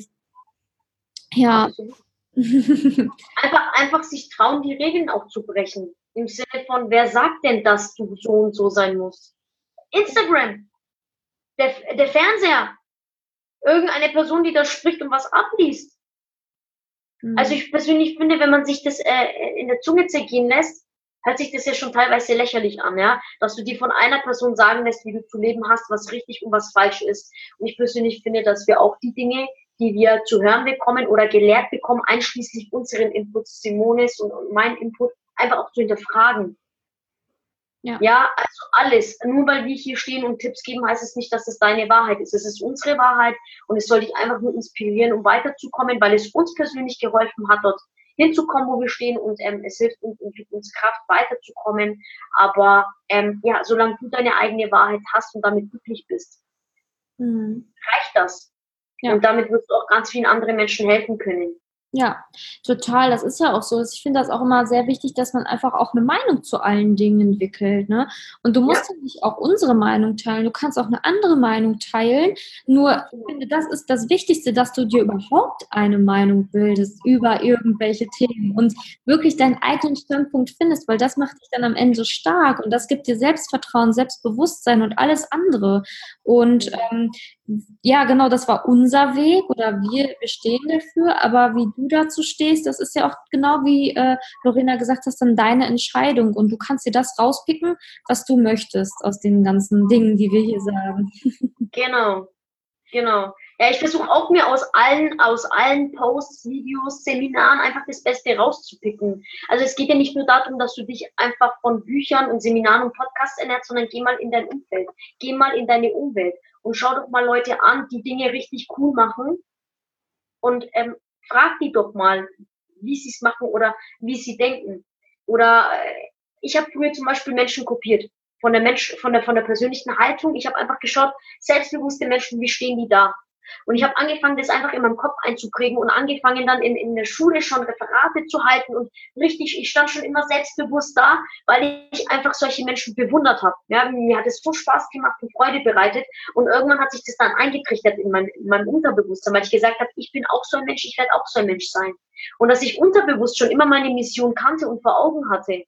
Ja. absolut. Einfach sich trauen, die Regeln auch zu brechen. Im Sinne von, wer sagt denn, dass du so und so sein musst? Instagram, der Fernseher, irgendeine Person, die da spricht und was abliest. Also ich persönlich finde, wenn man sich das in der Zunge zergehen lässt, hört sich das ja schon teilweise lächerlich an, ja, dass du dir von einer Person sagen lässt, wie du zu leben hast, was richtig und was falsch ist. Und ich persönlich finde, dass wir auch die Dinge, die wir zu hören bekommen oder gelehrt bekommen, einschließlich unseren Inputs, Simones und mein Input, einfach auch zu hinterfragen. Ja. Ja, also alles. Nur weil wir hier stehen und Tipps geben, heißt es nicht, dass es deine Wahrheit ist. Es ist unsere Wahrheit und es soll dich einfach nur inspirieren, um weiterzukommen, weil es uns persönlich geholfen hat, dort hinzukommen, wo wir stehen und es hilft uns und gibt uns Kraft, weiterzukommen. Aber ja, solange du deine eigene Wahrheit hast und damit glücklich bist, reicht das. Ja. Und damit wirst du auch ganz vielen anderen Menschen helfen können. Ja, total. Das ist ja auch so. Ich finde das auch immer sehr wichtig, dass man einfach auch eine Meinung zu allen Dingen entwickelt, ne? Und du musst ja nicht auch unsere Meinung teilen. Du kannst auch eine andere Meinung teilen. Nur, ich finde, das ist das Wichtigste, dass du dir überhaupt eine Meinung bildest über irgendwelche Themen und wirklich deinen eigenen Standpunkt findest, weil das macht dich dann am Ende so stark und das gibt dir Selbstvertrauen, Selbstbewusstsein und alles andere. Und ja, genau, das war unser Weg oder wir stehen dafür, aber wie du dazu stehst, das ist ja auch genau wie Lorena gesagt hast, dann deine Entscheidung und du kannst dir das rauspicken, was du möchtest aus den ganzen Dingen, die wir hier sagen. Genau, genau. Ja, ich versuche auch mir aus allen Posts, Videos, Seminaren einfach das Beste rauszupicken. Also es geht ja nicht nur darum, dass du dich einfach von Büchern und Seminaren und Podcasts ernährst, sondern geh mal in dein Umfeld. Geh mal in deine Umwelt und schau doch mal Leute an, die Dinge richtig cool machen und frag die doch mal, wie sie es machen oder wie sie denken. Oder ich habe früher zum Beispiel Menschen kopiert. Von der persönlichen Haltung. Ich habe einfach geschaut, selbstbewusste Menschen, wie stehen die da? Und ich habe angefangen, das einfach in meinem Kopf einzuprägen und angefangen dann in der Schule schon Referate zu halten und richtig, ich stand schon immer selbstbewusst da, weil ich einfach solche Menschen bewundert habe. Ja, mir hat es so Spaß gemacht und Freude bereitet und irgendwann hat sich das dann eingetrichtert in meinem Unterbewusstsein, weil ich gesagt habe, ich bin auch so ein Mensch, ich werde auch so ein Mensch sein. Und dass ich unterbewusst schon immer meine Mission kannte und vor Augen hatte,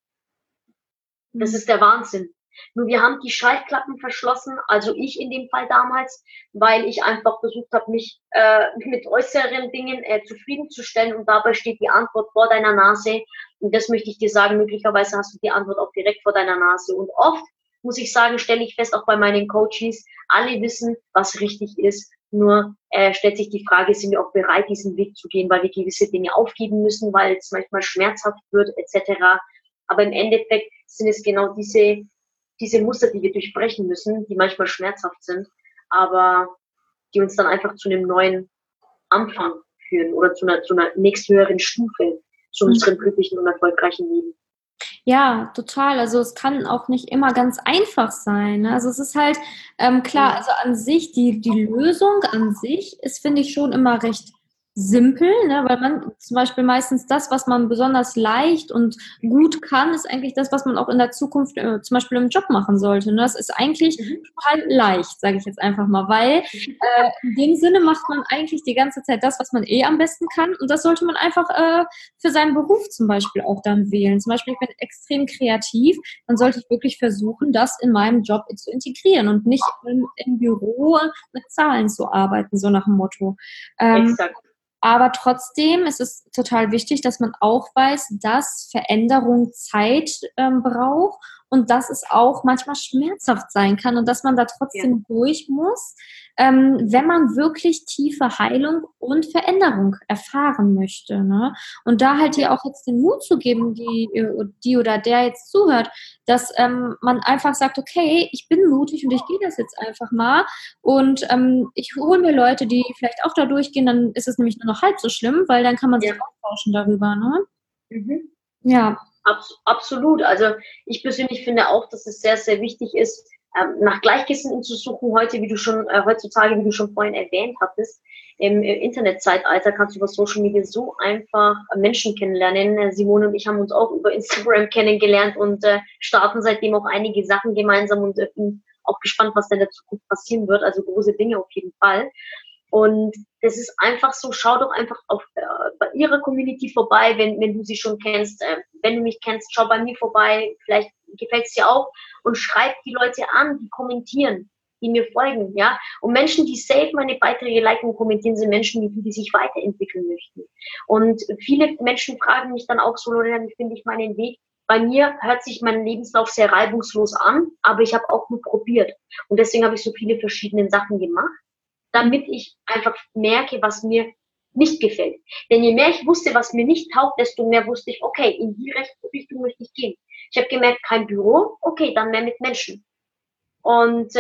das ist der Wahnsinn. Nur wir haben die Schallklappen verschlossen, also ich in dem Fall damals, weil ich einfach versucht habe, mich mit äußeren Dingen zufriedenzustellen und dabei steht die Antwort vor deiner Nase. Und das möchte ich dir sagen, möglicherweise hast du die Antwort auch direkt vor deiner Nase. Und oft, muss ich sagen, stelle ich fest, auch bei meinen Coaches, alle wissen, was richtig ist. Nur stellt sich die Frage, sind wir auch bereit, diesen Weg zu gehen, weil wir gewisse Dinge aufgeben müssen, weil es manchmal schmerzhaft wird, etc. Aber im Endeffekt sind es genau diese Muster, die wir durchbrechen müssen, die manchmal schmerzhaft sind, aber die uns dann einfach zu einem neuen Anfang führen oder zu einer nächsthöheren Stufe, zu unserem glücklichen und erfolgreichen Leben. Ja, total. Also es kann auch nicht immer ganz einfach sein. Ne? Also es ist halt klar, also an sich, die Lösung an sich ist, finde ich, schon immer recht simpel, ne? Weil man zum Beispiel meistens das, was man besonders leicht und gut kann, ist eigentlich das, was man auch in der Zukunft zum Beispiel im Job machen sollte. Ne? Das ist eigentlich total leicht, sage ich jetzt einfach mal, weil in dem Sinne macht man eigentlich die ganze Zeit das, was man eh am besten kann und das sollte man einfach für seinen Beruf zum Beispiel auch dann wählen. Zum Beispiel, ich bin extrem kreativ, dann sollte ich wirklich versuchen, das in meinem Job zu integrieren und nicht im Büro mit Zahlen zu arbeiten, so nach dem Motto. Exakt. Aber trotzdem ist es total wichtig, dass man auch weiß, dass Veränderung Zeit braucht und dass es auch manchmal schmerzhaft sein kann und dass man da trotzdem durch muss, wenn man wirklich tiefe Heilung und Veränderung erfahren möchte. Ne? Und da halt hier auch jetzt den Mut zu geben, die oder der jetzt zuhört, dass man einfach sagt, okay, ich bin mutig und ich gehe das jetzt einfach mal und ich hole mir Leute, die vielleicht auch da durchgehen, dann ist es nämlich nur noch halb so schlimm, weil dann kann man sich austauschen darüber. Ne? Mhm. Ja. Absolut. Also ich persönlich finde auch, dass es sehr, sehr wichtig ist, nach Gleichgesinnten zu suchen. Heutzutage, wie du schon vorhin erwähnt hattest, im Internetzeitalter kannst du über Social Media so einfach Menschen kennenlernen. Simone und ich haben uns auch über Instagram kennengelernt und starten seitdem auch einige Sachen gemeinsam und bin auch gespannt, was da in der Zukunft passieren wird. Also große Dinge auf jeden Fall. Und das ist einfach so, schau doch einfach bei ihrer Community vorbei, wenn du sie schon kennst. Wenn du mich kennst, schau bei mir vorbei, vielleicht gefällt es dir auch und schreib die Leute an, die kommentieren, die mir folgen, ja. Und Menschen, die safe meine Beiträge liken und kommentieren, sind Menschen, die sich weiterentwickeln möchten. Und viele Menschen fragen mich dann auch so, Lorena, wie finde ich meinen Weg? Bei mir hört sich mein Lebenslauf sehr reibungslos an, aber ich habe auch nur probiert. Und deswegen habe ich so viele verschiedene Sachen gemacht, damit ich einfach merke, was mir nicht gefällt. Denn je mehr ich wusste, was mir nicht taugt, desto mehr wusste ich, okay, in die Richtung möchte ich gehen. Ich habe gemerkt, kein Büro, okay, dann mehr mit Menschen. Und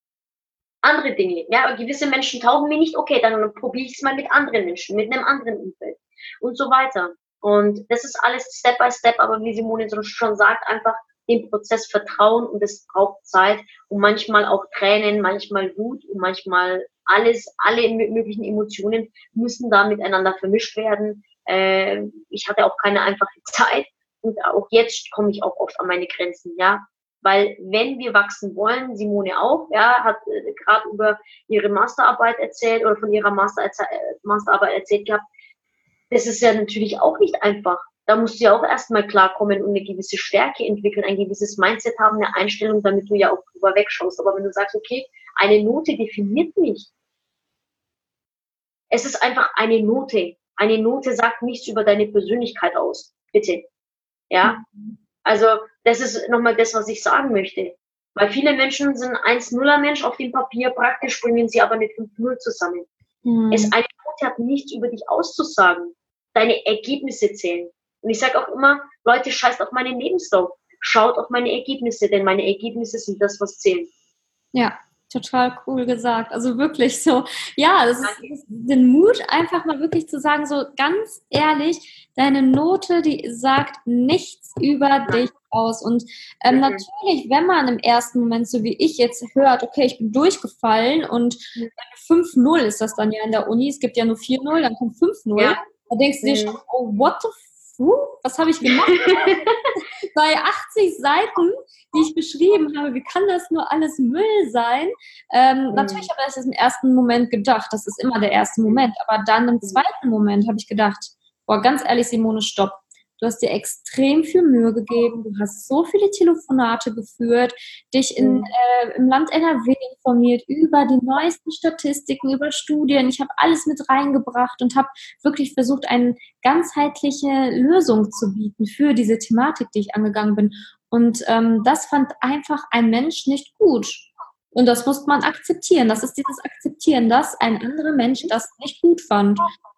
andere Dinge, ja, gewisse Menschen taugen mir nicht, okay, dann probiere ich es mal mit anderen Menschen, mit einem anderen Umfeld und so weiter. Und das ist alles Step by Step, aber wie Simone schon sagt, einfach dem Prozess vertrauen und es braucht Zeit und manchmal auch Tränen, manchmal Wut und manchmal alle möglichen Emotionen müssen da miteinander vermischt werden. Ich hatte auch keine einfache Zeit und auch jetzt komme ich auch oft an meine Grenzen, ja. Weil wenn wir wachsen wollen, Simone auch, ja, hat gerade über ihre Masterarbeit erzählt oder von ihrer Masterarbeit erzählt gehabt, das ist ja natürlich auch nicht einfach. Da musst du ja auch erstmal klarkommen und eine gewisse Stärke entwickeln, ein gewisses Mindset haben, eine Einstellung, damit du ja auch drüber wegschaust. Aber wenn du sagst, okay, eine Note definiert mich, es ist einfach eine Note. Eine Note sagt nichts über deine Persönlichkeit aus. Bitte. Ja. Also, das ist nochmal das, was ich sagen möchte. Weil viele Menschen sind 1-0er Mensch auf dem Papier, praktisch bringen sie aber mit 5-0 zusammen. Eine Note hat nichts über dich auszusagen. Deine Ergebnisse zählen. Und ich sage auch immer, Leute, scheißt auf meinen Lebenslauf. Schaut auf meine Ergebnisse, denn meine Ergebnisse sind das, was zählt. Ja, total cool gesagt. Also wirklich so, ja, das ist den Mut, einfach mal wirklich zu sagen, so ganz ehrlich, deine Note, die sagt nichts über dich aus. Und natürlich, wenn man im ersten Moment, so wie ich jetzt hört, okay, ich bin durchgefallen und 5-0 ist das dann ja in der Uni, es gibt ja nur 4-0, dann kommt 5-0, da denkst du dir schon, oh, what the was habe ich gemacht? Bei 80 Seiten, die ich beschrieben habe, wie kann das nur alles Müll sein? Natürlich habe ich das im ersten Moment gedacht, das ist immer der erste Moment, aber dann im zweiten Moment habe ich gedacht, boah, ganz ehrlich, Simone, stopp. Du hast dir extrem viel Mühe gegeben, du hast so viele Telefonate geführt, dich im Land NRW informiert über die neuesten Statistiken, über Studien. Ich habe alles mit reingebracht und habe wirklich versucht, eine ganzheitliche Lösung zu bieten für diese Thematik, die ich angegangen bin. Und das fand einfach ein Mensch nicht gut. Und das muss man akzeptieren. Das ist dieses Akzeptieren, dass ein anderer Mensch das nicht gut fand.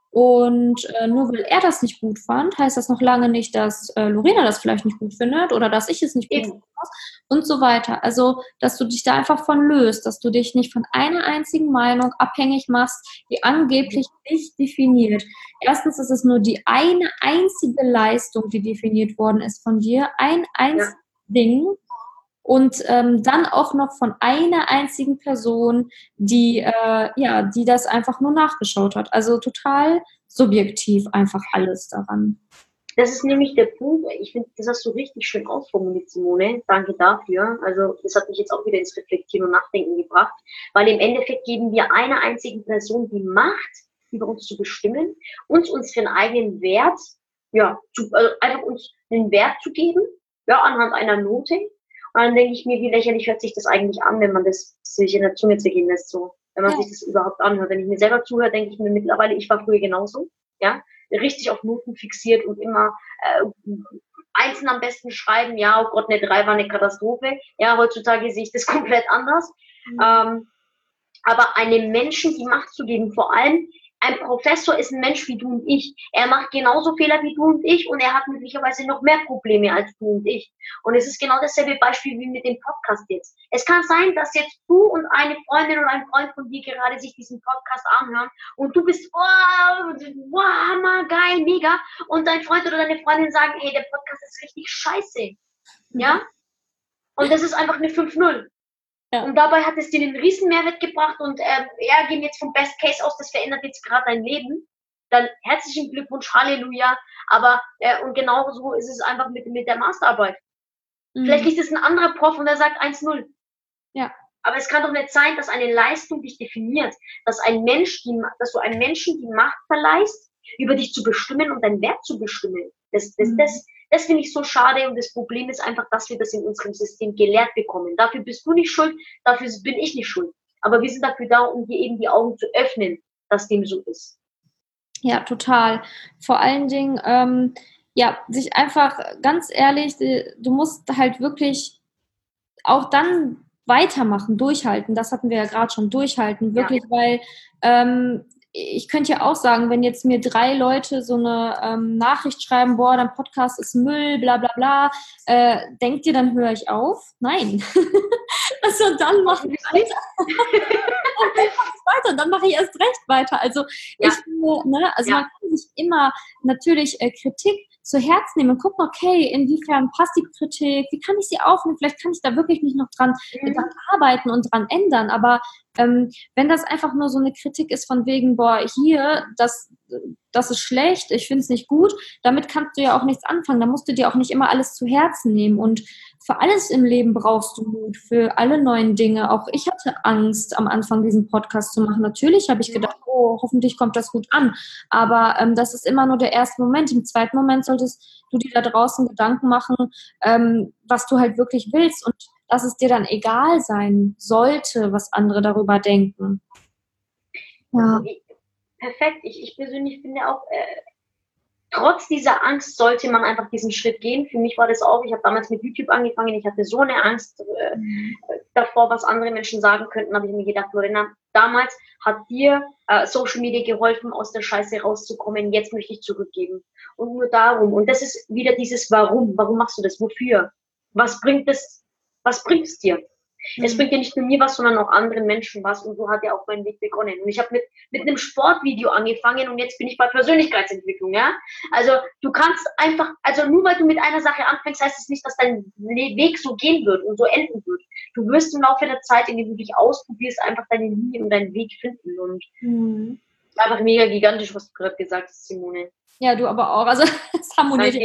Und nur weil er das nicht gut fand, heißt das noch lange nicht, dass Lorena das vielleicht nicht gut findet oder dass ich es nicht gut finde und so weiter. Also, dass du dich da einfach von löst, dass du dich nicht von einer einzigen Meinung abhängig machst, die angeblich dich definiert. Erstens ist es nur die eine einzige Leistung, die definiert worden ist von dir, ein einziges Ding. Und dann auch noch von einer einzigen Person, die das einfach nur nachgeschaut hat. Also total subjektiv einfach alles daran. Das ist nämlich der Punkt. Ich finde, das hast du richtig schön ausformuliert, Simone. Danke dafür. Also das hat mich jetzt auch wieder ins Reflektieren und Nachdenken gebracht, weil im Endeffekt geben wir einer einzigen Person die Macht, über uns zu bestimmen, unseren eigenen Wert, einfach uns den Wert zu geben, anhand einer Note. Und dann denke ich mir, wie lächerlich hört sich das eigentlich an, wenn man das sich in der Zunge zergehen lässt, so. Wenn man sich das überhaupt anhört. Wenn ich mir selber zuhöre, denke ich mir mittlerweile, ich war früher genauso, richtig auf Noten fixiert und immer Einzeln am besten schreiben, ja, oh Gott, eine 3 war eine Katastrophe. Ja, heutzutage sehe ich das komplett anders. Aber einem Menschen die Macht zu geben, vor allem ein Professor ist ein Mensch wie du und ich. Er macht genauso Fehler wie du und ich und er hat möglicherweise noch mehr Probleme als du und ich. Und es ist genau dasselbe Beispiel wie mit dem Podcast jetzt. Es kann sein, dass jetzt du und eine Freundin oder ein Freund von dir gerade sich diesen Podcast anhören und du bist, wow, Hammer, geil, mega. Und dein Freund oder deine Freundin sagen, hey, der Podcast ist richtig scheiße. Ja? Und das ist einfach eine 5-0. Ja. Und dabei hat es dir einen riesen Mehrwert gebracht und gehen jetzt vom Best Case aus, das verändert jetzt gerade dein Leben. Dann herzlichen Glückwunsch, Halleluja. Aber und genau so ist es einfach mit der Masterarbeit. Vielleicht ist es ein anderer Prof und der sagt 1-0. Ja. Aber es kann doch nicht sein, dass eine Leistung dich definiert, dass du einem Menschen die Macht verleihst, über dich zu bestimmen und deinen Wert zu bestimmen. Das finde ich so schade und das Problem ist einfach, dass wir das in unserem System gelehrt bekommen. Dafür bist du nicht schuld, dafür bin ich nicht schuld. Aber wir sind dafür da, um dir eben die Augen zu öffnen, dass dem so ist. Ja, total. Vor allen Dingen, sich einfach, ganz ehrlich, du musst halt wirklich auch dann weitermachen, durchhalten. Das hatten wir ja gerade schon, durchhalten, wirklich, weil ich könnte ja auch sagen, wenn jetzt mir 3 Leute so eine Nachricht schreiben, boah, dein Podcast ist Müll, bla bla bla, denkt ihr, dann höre ich auf? Nein. Also dann mache ich weiter. Und dann mache ich erst recht weiter. Also ich finde, man kann sich immer natürlich Kritik zu Herzen nehmen und gucken, okay, inwiefern passt die Kritik, wie kann ich sie aufnehmen, vielleicht kann ich da wirklich nicht noch dran arbeiten und dran ändern, aber wenn das einfach nur so eine Kritik ist von wegen, boah, hier, das ist schlecht, ich finde es nicht gut, damit kannst du ja auch nichts anfangen, da musst du dir auch nicht immer alles zu Herzen nehmen und für alles im Leben brauchst du Mut, für alle neuen Dinge. Auch ich hatte Angst, am Anfang diesen Podcast zu machen. Natürlich habe ich gedacht, oh, hoffentlich kommt das gut an. Aber das ist immer nur der erste Moment. Im zweiten Moment solltest du dir da draußen Gedanken machen, was du halt wirklich willst und dass es dir dann egal sein sollte, was andere darüber denken. Ja. Perfekt. Ich persönlich finde auch, trotz dieser Angst sollte man einfach diesen Schritt gehen. Für mich war das auch, ich habe damals mit YouTube angefangen, ich hatte so eine Angst davor, was andere Menschen sagen könnten, habe ich mir gedacht, Lorena, damals hat dir Social Media geholfen, aus der Scheiße rauszukommen, jetzt möchte ich zurückgeben. Und nur darum. Und das ist wieder dieses Warum. Warum machst du das? Wofür? Was bringt es dir? Es bringt ja nicht nur mir was, sondern auch anderen Menschen was und so hat ja auch mein Weg begonnen. Und ich habe mit einem Sportvideo angefangen und jetzt bin ich bei Persönlichkeitsentwicklung, ja. Also du kannst einfach, also nur weil du mit einer Sache anfängst, heißt es nicht, dass dein Weg so gehen wird und so enden wird. Du wirst im Laufe der Zeit, indem du dich ausprobierst, einfach deine Linie und deinen Weg finden und einfach mega gigantisch, was du gerade gesagt hast, Simone. Ja, du aber auch, also es harmoniert.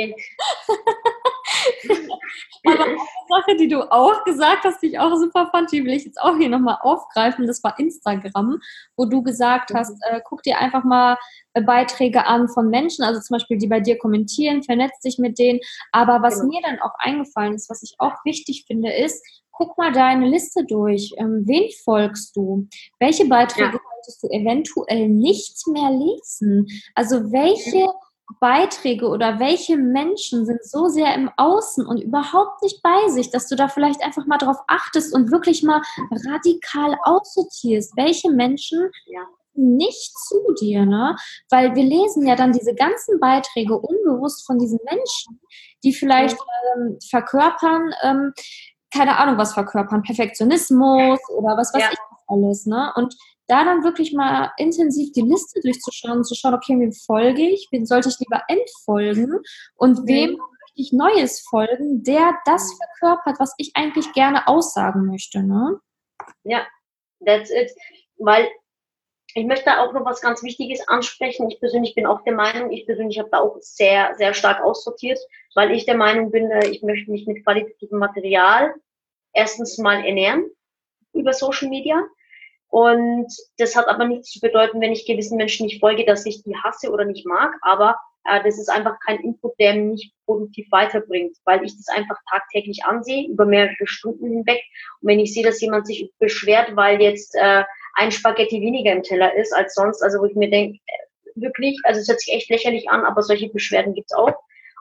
Aber eine Sache, die du auch gesagt hast, die ich auch super fand, die will ich jetzt auch hier nochmal aufgreifen, das war Instagram, wo du gesagt hast, guck dir einfach mal Beiträge an von Menschen, also zum Beispiel, die bei dir kommentieren, vernetzt dich mit denen, aber was mir dann auch eingefallen ist, was ich auch wichtig finde, ist, guck mal deine Liste durch, wen folgst du, welche Beiträge solltest du eventuell nicht mehr lesen, also welche Beiträge oder welche Menschen sind so sehr im Außen und überhaupt nicht bei sich, dass du da vielleicht einfach mal drauf achtest und wirklich mal radikal aussortierst, welche Menschen nicht zu dir, ne? Weil wir lesen ja dann diese ganzen Beiträge unbewusst von diesen Menschen, die vielleicht verkörpern, keine Ahnung, was verkörpern, Perfektionismus oder was weiß ich alles, ne? Und da dann wirklich mal intensiv die Liste durchzuschauen und zu schauen, okay, wem folge ich, wen sollte ich lieber entfolgen und wem möchte ich Neues folgen, der das verkörpert, was ich eigentlich gerne aussagen möchte, ne? Ja, that's it. Weil ich möchte auch noch was ganz Wichtiges ansprechen. Ich persönlich bin auch der Meinung, ich persönlich habe da auch sehr, sehr stark aussortiert, weil ich der Meinung bin, ich möchte mich mit qualitativem Material erstens mal ernähren über Social Media. Und das hat aber nichts zu bedeuten, wenn ich gewissen Menschen nicht folge, dass ich die hasse oder nicht mag. Aber das ist einfach kein Input, der mich produktiv weiterbringt, weil ich das einfach tagtäglich ansehe, über mehrere Stunden hinweg. Und wenn ich sehe, dass jemand sich beschwert, weil jetzt ein Spaghetti weniger im Teller ist als sonst, also wo ich mir denke, wirklich, also es hört sich echt lächerlich an, aber solche Beschwerden gibt's auch.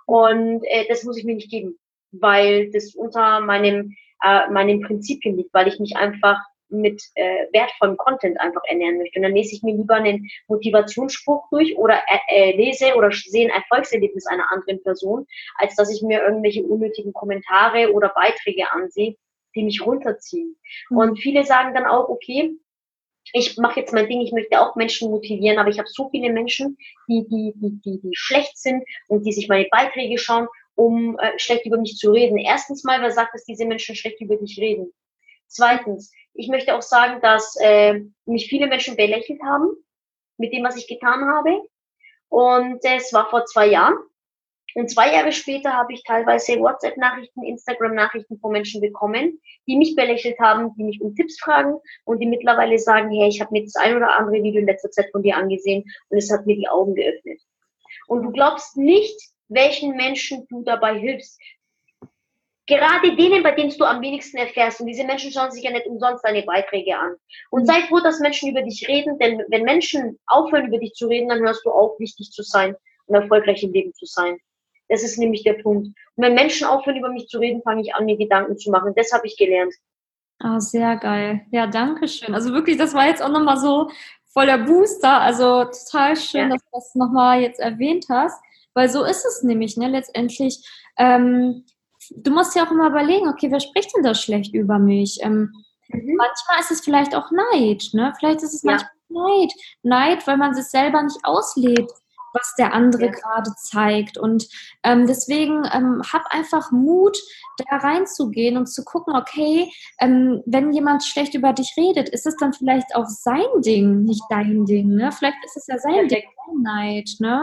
Und das muss ich mir nicht geben, weil das unter meinen Prinzipien liegt, weil ich mich einfach mit wertvollem Content einfach ernähren möchte. Und dann lese ich mir lieber einen Motivationsspruch durch oder lese oder sehe ein Erfolgserlebnis einer anderen Person, als dass ich mir irgendwelche unnötigen Kommentare oder Beiträge ansehe, die mich runterziehen. Und viele sagen dann auch, okay, ich mache jetzt mein Ding, ich möchte auch Menschen motivieren, aber ich habe so viele Menschen, die schlecht sind und die sich meine Beiträge schauen, um schlecht über mich zu reden. Erstens mal, wer sagt, dass diese Menschen schlecht über dich reden? Zweitens, ich möchte auch sagen, dass mich viele Menschen belächelt haben mit dem, was ich getan habe. Und das war vor 2 Jahren. Und 2 Jahre später habe ich teilweise WhatsApp-Nachrichten, Instagram-Nachrichten von Menschen bekommen, die mich belächelt haben, die mich um Tipps fragen und die mittlerweile sagen, hey, ich habe mir das ein oder andere Video in letzter Zeit von dir angesehen und es hat mir die Augen geöffnet. Und du glaubst nicht, welchen Menschen du dabei hilfst. Gerade denen, bei denen du am wenigsten erfährst. Und diese Menschen schauen sich ja nicht umsonst deine Beiträge an. Und sei froh, dass Menschen über dich reden, denn wenn Menschen aufhören, über dich zu reden, dann hörst du auf, wichtig zu sein und erfolgreich im Leben zu sein. Das ist nämlich der Punkt. Und wenn Menschen aufhören, über mich zu reden, fange ich an, mir Gedanken zu machen. Das habe ich gelernt. Ah, sehr geil. Ja, danke schön. Also wirklich, das war jetzt auch nochmal so voller Booster. Also total schön, dass du das nochmal jetzt erwähnt hast, weil so ist es nämlich, ne, letztendlich. Du musst ja auch immer überlegen, okay, wer spricht denn da schlecht über mich? Manchmal ist es vielleicht auch Neid, ne? Vielleicht ist es manchmal Neid. Neid, weil man sich selber nicht auslebt, was der andere gerade zeigt. Und deswegen hab einfach Mut, da reinzugehen und zu gucken, okay, wenn jemand schlecht über dich redet, ist es dann vielleicht auch sein Ding, nicht dein Ding, ne? Vielleicht ist es ja sein Ding, sein Neid, ne?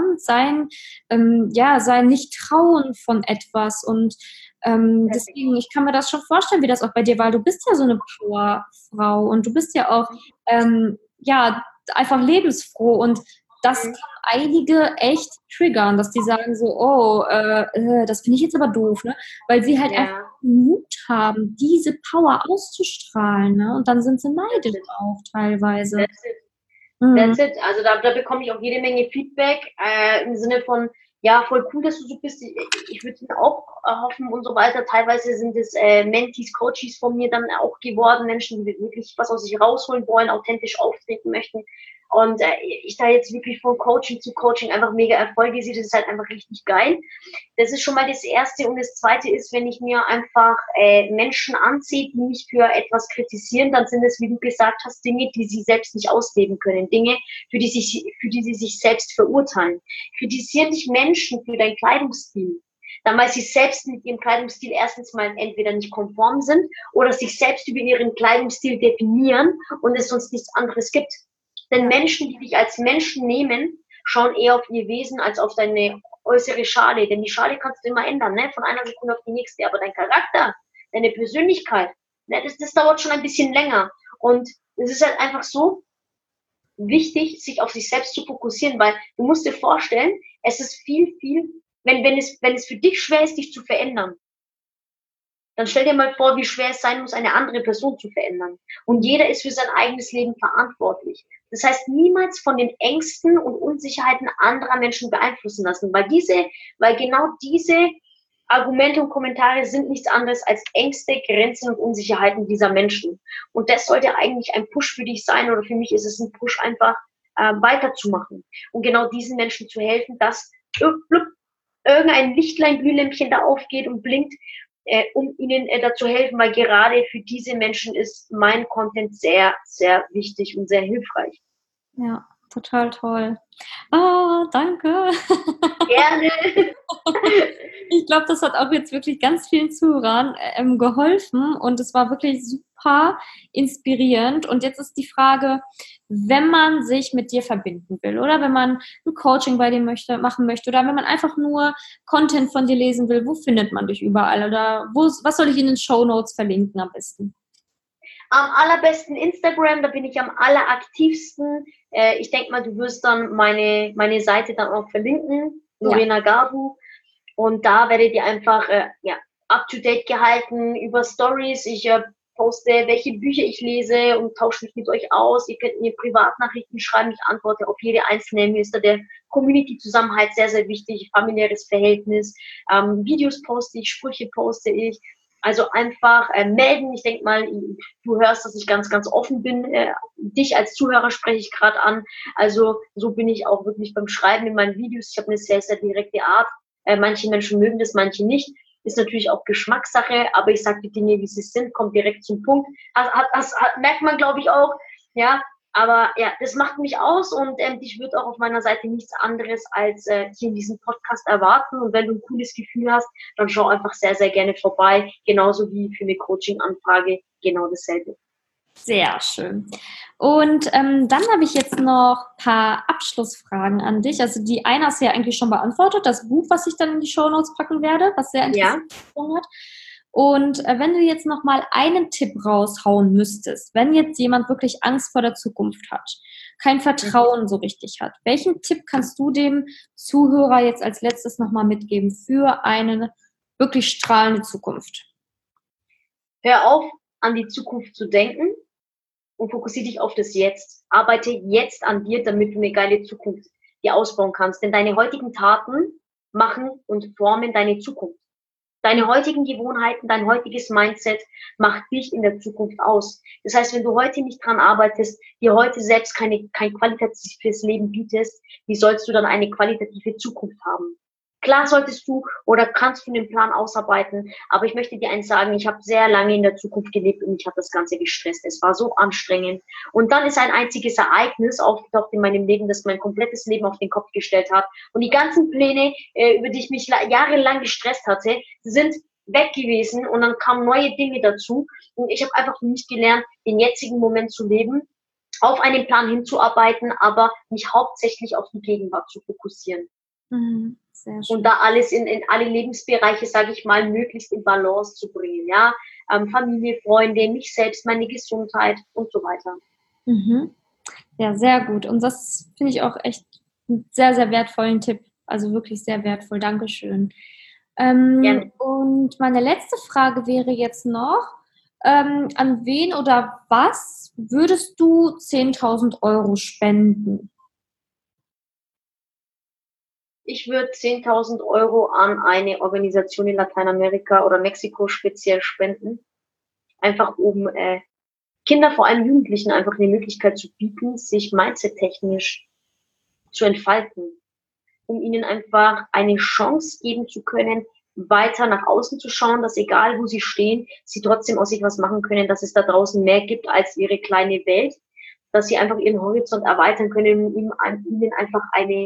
Sein Nicht-Trauen von etwas und deswegen, ich kann mir das schon vorstellen, wie das auch bei dir war. Du bist ja so eine Powerfrau und du bist ja auch, einfach lebensfroh und das kann einige echt triggern, dass die sagen so, das finde ich jetzt aber doof, ne? Weil sie halt einfach Mut haben, diese Power auszustrahlen, ne? Und dann sind sie neidisch auch teilweise. That's it. Also da bekomme ich auch jede Menge Feedback im Sinne von, ja, voll cool, dass du so bist. Ich würde es auch hoffen und so weiter. Teilweise sind es Mentees, Coaches von mir dann auch geworden, Menschen, die wirklich was aus sich rausholen wollen, authentisch auftreten möchten. Und ich da jetzt wirklich von Coaching zu Coaching einfach mega Erfolge sehe, das ist halt einfach richtig geil. Das ist schon mal das Erste. Und das Zweite ist, wenn ich mir einfach Menschen ansehe, die mich für etwas kritisieren, dann sind es, wie du gesagt hast, Dinge, die sie selbst nicht ausleben können. Dinge, für die sie sich selbst verurteilen. Kritisieren dich Menschen für deinen Kleidungsstil, dann weil sie selbst mit ihrem Kleidungsstil erstens mal entweder nicht konform sind oder sich selbst über ihren Kleidungsstil definieren und es sonst nichts anderes gibt. Denn Menschen, die dich als Menschen nehmen, schauen eher auf ihr Wesen als auf deine äußere Schale. Denn die Schale kannst du immer ändern, ne? Von einer Sekunde auf die nächste. Aber dein Charakter, deine Persönlichkeit, ne? Das dauert schon ein bisschen länger. Und es ist halt einfach so wichtig, sich auf sich selbst zu fokussieren, weil du musst dir vorstellen, es ist viel, wenn es für dich schwer ist, dich zu verändern, dann stell dir mal vor, wie schwer es sein muss, eine andere Person zu verändern. Und jeder ist für sein eigenes Leben verantwortlich. Das heißt, niemals von den Ängsten und Unsicherheiten anderer Menschen beeinflussen lassen, weil genau diese Argumente und Kommentare sind nichts anderes als Ängste, Grenzen und Unsicherheiten dieser Menschen. Und das sollte eigentlich ein Push für dich sein, oder für mich ist es ein Push, einfach weiterzumachen und genau diesen Menschen zu helfen, dass irgendein Lichtlein, Glühlämpchen da aufgeht und blinkt, um ihnen dazu helfen, weil gerade für diese Menschen ist mein Content sehr, sehr wichtig und sehr hilfreich. Ja, total toll. Oh, danke. Gerne. Ich glaube, das hat auch jetzt wirklich ganz vielen Zuhörern geholfen und es war wirklich super inspirierend. Und jetzt ist die Frage, wenn man sich mit dir verbinden will oder wenn man ein Coaching bei dir machen möchte oder wenn man einfach nur Content von dir lesen will, wo findet man dich überall oder was soll ich in den Shownotes verlinken am besten? Am allerbesten Instagram, da bin ich am alleraktivsten. Ich denke mal, du wirst dann meine Seite dann auch verlinken, Lorena Gabu. Und da werdet ihr einfach up to date gehalten über Stories. Ich poste, welche Bücher ich lese und tausche mich mit euch aus. Ihr könnt mir Privatnachrichten schreiben, ich antworte auf jede einzelne. Mir ist da der Community-Zusammenhalt sehr, sehr wichtig, familiäres Verhältnis. Videos poste ich, Sprüche poste ich. Also einfach melden. Ich denke mal, du hörst, dass ich ganz, ganz offen bin. Dich als Zuhörer spreche ich gerade an. Also so bin ich auch wirklich beim Schreiben in meinen Videos. Ich habe eine sehr, sehr direkte Art. Manche Menschen mögen das, manche nicht. Ist natürlich auch Geschmackssache, aber ich sage die Dinge, wie sie sind, kommt direkt zum Punkt. Das merkt man, glaube ich, auch. Ja, aber ja, das macht mich aus und ich würde auch auf meiner Seite nichts anderes als hier in diesem Podcast erwarten. Und wenn du ein cooles Gefühl hast, dann schau einfach sehr, sehr gerne vorbei. Genauso wie für eine Coaching-Anfrage genau dasselbe. Sehr schön. Und dann habe ich jetzt noch ein paar Abschlussfragen an dich. Also die eine hast du ja eigentlich schon beantwortet, das Buch, was ich dann in die Shownotes packen werde, was sehr interessant hat. Und wenn du jetzt noch mal einen Tipp raushauen müsstest, wenn jetzt jemand wirklich Angst vor der Zukunft hat, kein Vertrauen so richtig hat, welchen Tipp kannst du dem Zuhörer jetzt als letztes noch mal mitgeben für eine wirklich strahlende Zukunft? Hör auf, an die Zukunft zu denken und fokussiere dich auf das Jetzt. Arbeite jetzt an dir, damit du eine geile Zukunft dir ausbauen kannst. Denn deine heutigen Taten machen und formen deine Zukunft. Deine heutigen Gewohnheiten, dein heutiges Mindset macht dich in der Zukunft aus. Das heißt, wenn du heute nicht dran arbeitest, dir heute selbst kein qualitatives Leben bietest, wie sollst du dann eine qualitative Zukunft haben? Klar solltest du oder kannst du den Plan ausarbeiten, aber ich möchte dir eins sagen, ich habe sehr lange in der Zukunft gelebt und mich hat das Ganze gestresst. Es war so anstrengend. Und dann ist ein einziges Ereignis aufgetaucht in meinem Leben, das mein komplettes Leben auf den Kopf gestellt hat. Und die ganzen Pläne, über die ich mich jahrelang gestresst hatte, sind weg gewesen und dann kamen neue Dinge dazu. Und ich habe einfach für mich gelernt, den jetzigen Moment zu leben, auf einen Plan hinzuarbeiten, aber mich hauptsächlich auf die Gegenwart zu fokussieren. Mhm. Und da alles in alle Lebensbereiche, sage ich mal, möglichst in Balance zu bringen, ja. Familie, Freunde, mich selbst, meine Gesundheit und so weiter. Mhm. Ja, sehr gut. Und das finde ich auch echt einen sehr, sehr wertvollen Tipp. Also wirklich sehr wertvoll. Dankeschön. Und meine letzte Frage wäre jetzt noch, an wen oder was würdest du 10.000 Euro spenden? Ich würde 10.000 Euro an eine Organisation in Lateinamerika oder Mexiko speziell spenden. Einfach um Kinder, vor allem Jugendlichen, einfach eine Möglichkeit zu bieten, sich mindset-technisch zu entfalten. Um ihnen einfach eine Chance geben zu können, weiter nach außen zu schauen, dass egal wo sie stehen, sie trotzdem aus sich was machen können, dass es da draußen mehr gibt als ihre kleine Welt, dass sie einfach ihren Horizont erweitern können, um ihnen einfach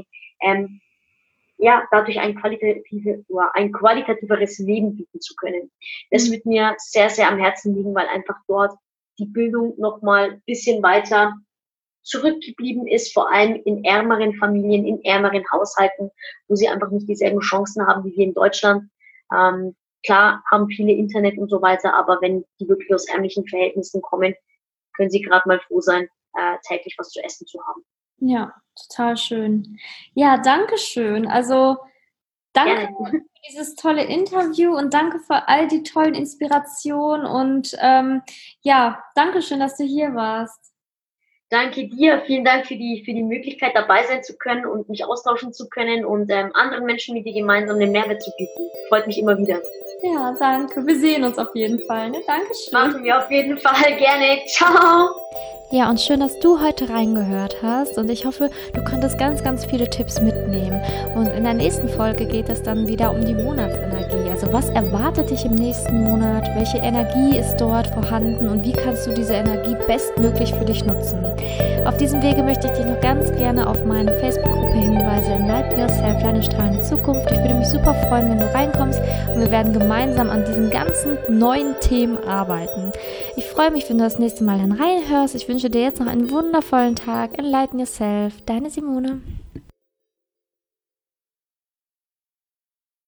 dadurch ein qualitativeres Leben bieten zu können. Das wird mir sehr, sehr am Herzen liegen, weil einfach dort die Bildung nochmal ein bisschen weiter zurückgeblieben ist, vor allem in ärmeren Familien, in ärmeren Haushalten, wo sie einfach nicht dieselben Chancen haben wie wir in Deutschland. Klar haben viele Internet und so weiter, aber wenn die wirklich aus ärmlichen Verhältnissen kommen, können sie gerade mal froh sein, täglich was zu essen zu haben. Ja, total schön. Ja, danke schön. Also danke für dieses tolle Interview und danke für all die tollen Inspirationen und danke schön, dass du hier warst. Danke dir, vielen Dank für die Möglichkeit, dabei sein zu können und mich austauschen zu können und anderen Menschen mit dir gemeinsam einen Mehrwert zu bieten. Freut mich immer wieder. Ja, danke. Wir sehen uns auf jeden Fall. Ne? Dankeschön. Machen wir auf jeden Fall gerne. Ciao. Ja, und schön, dass du heute reingehört hast und ich hoffe, du konntest ganz, ganz viele Tipps mitnehmen. Und in der nächsten Folge geht es dann wieder um die Monatsenergie. Also was erwartet dich im nächsten Monat? Welche Energie ist dort vorhanden und wie kannst du diese Energie bestmöglich für dich nutzen? Auf diesem Wege möchte ich dich noch ganz gerne auf meine Facebook-Gruppe hinweisen, Enlighten Yourself, deine strahlende Zukunft. Ich würde mich super freuen, wenn du reinkommst und wir werden gemeinsam an diesen ganzen neuen Themen arbeiten. Ich freue mich, wenn du das nächste Mal dann reinhörst. Ich wünsche dir jetzt noch einen wundervollen Tag. Enlighten Yourself, deine Simone.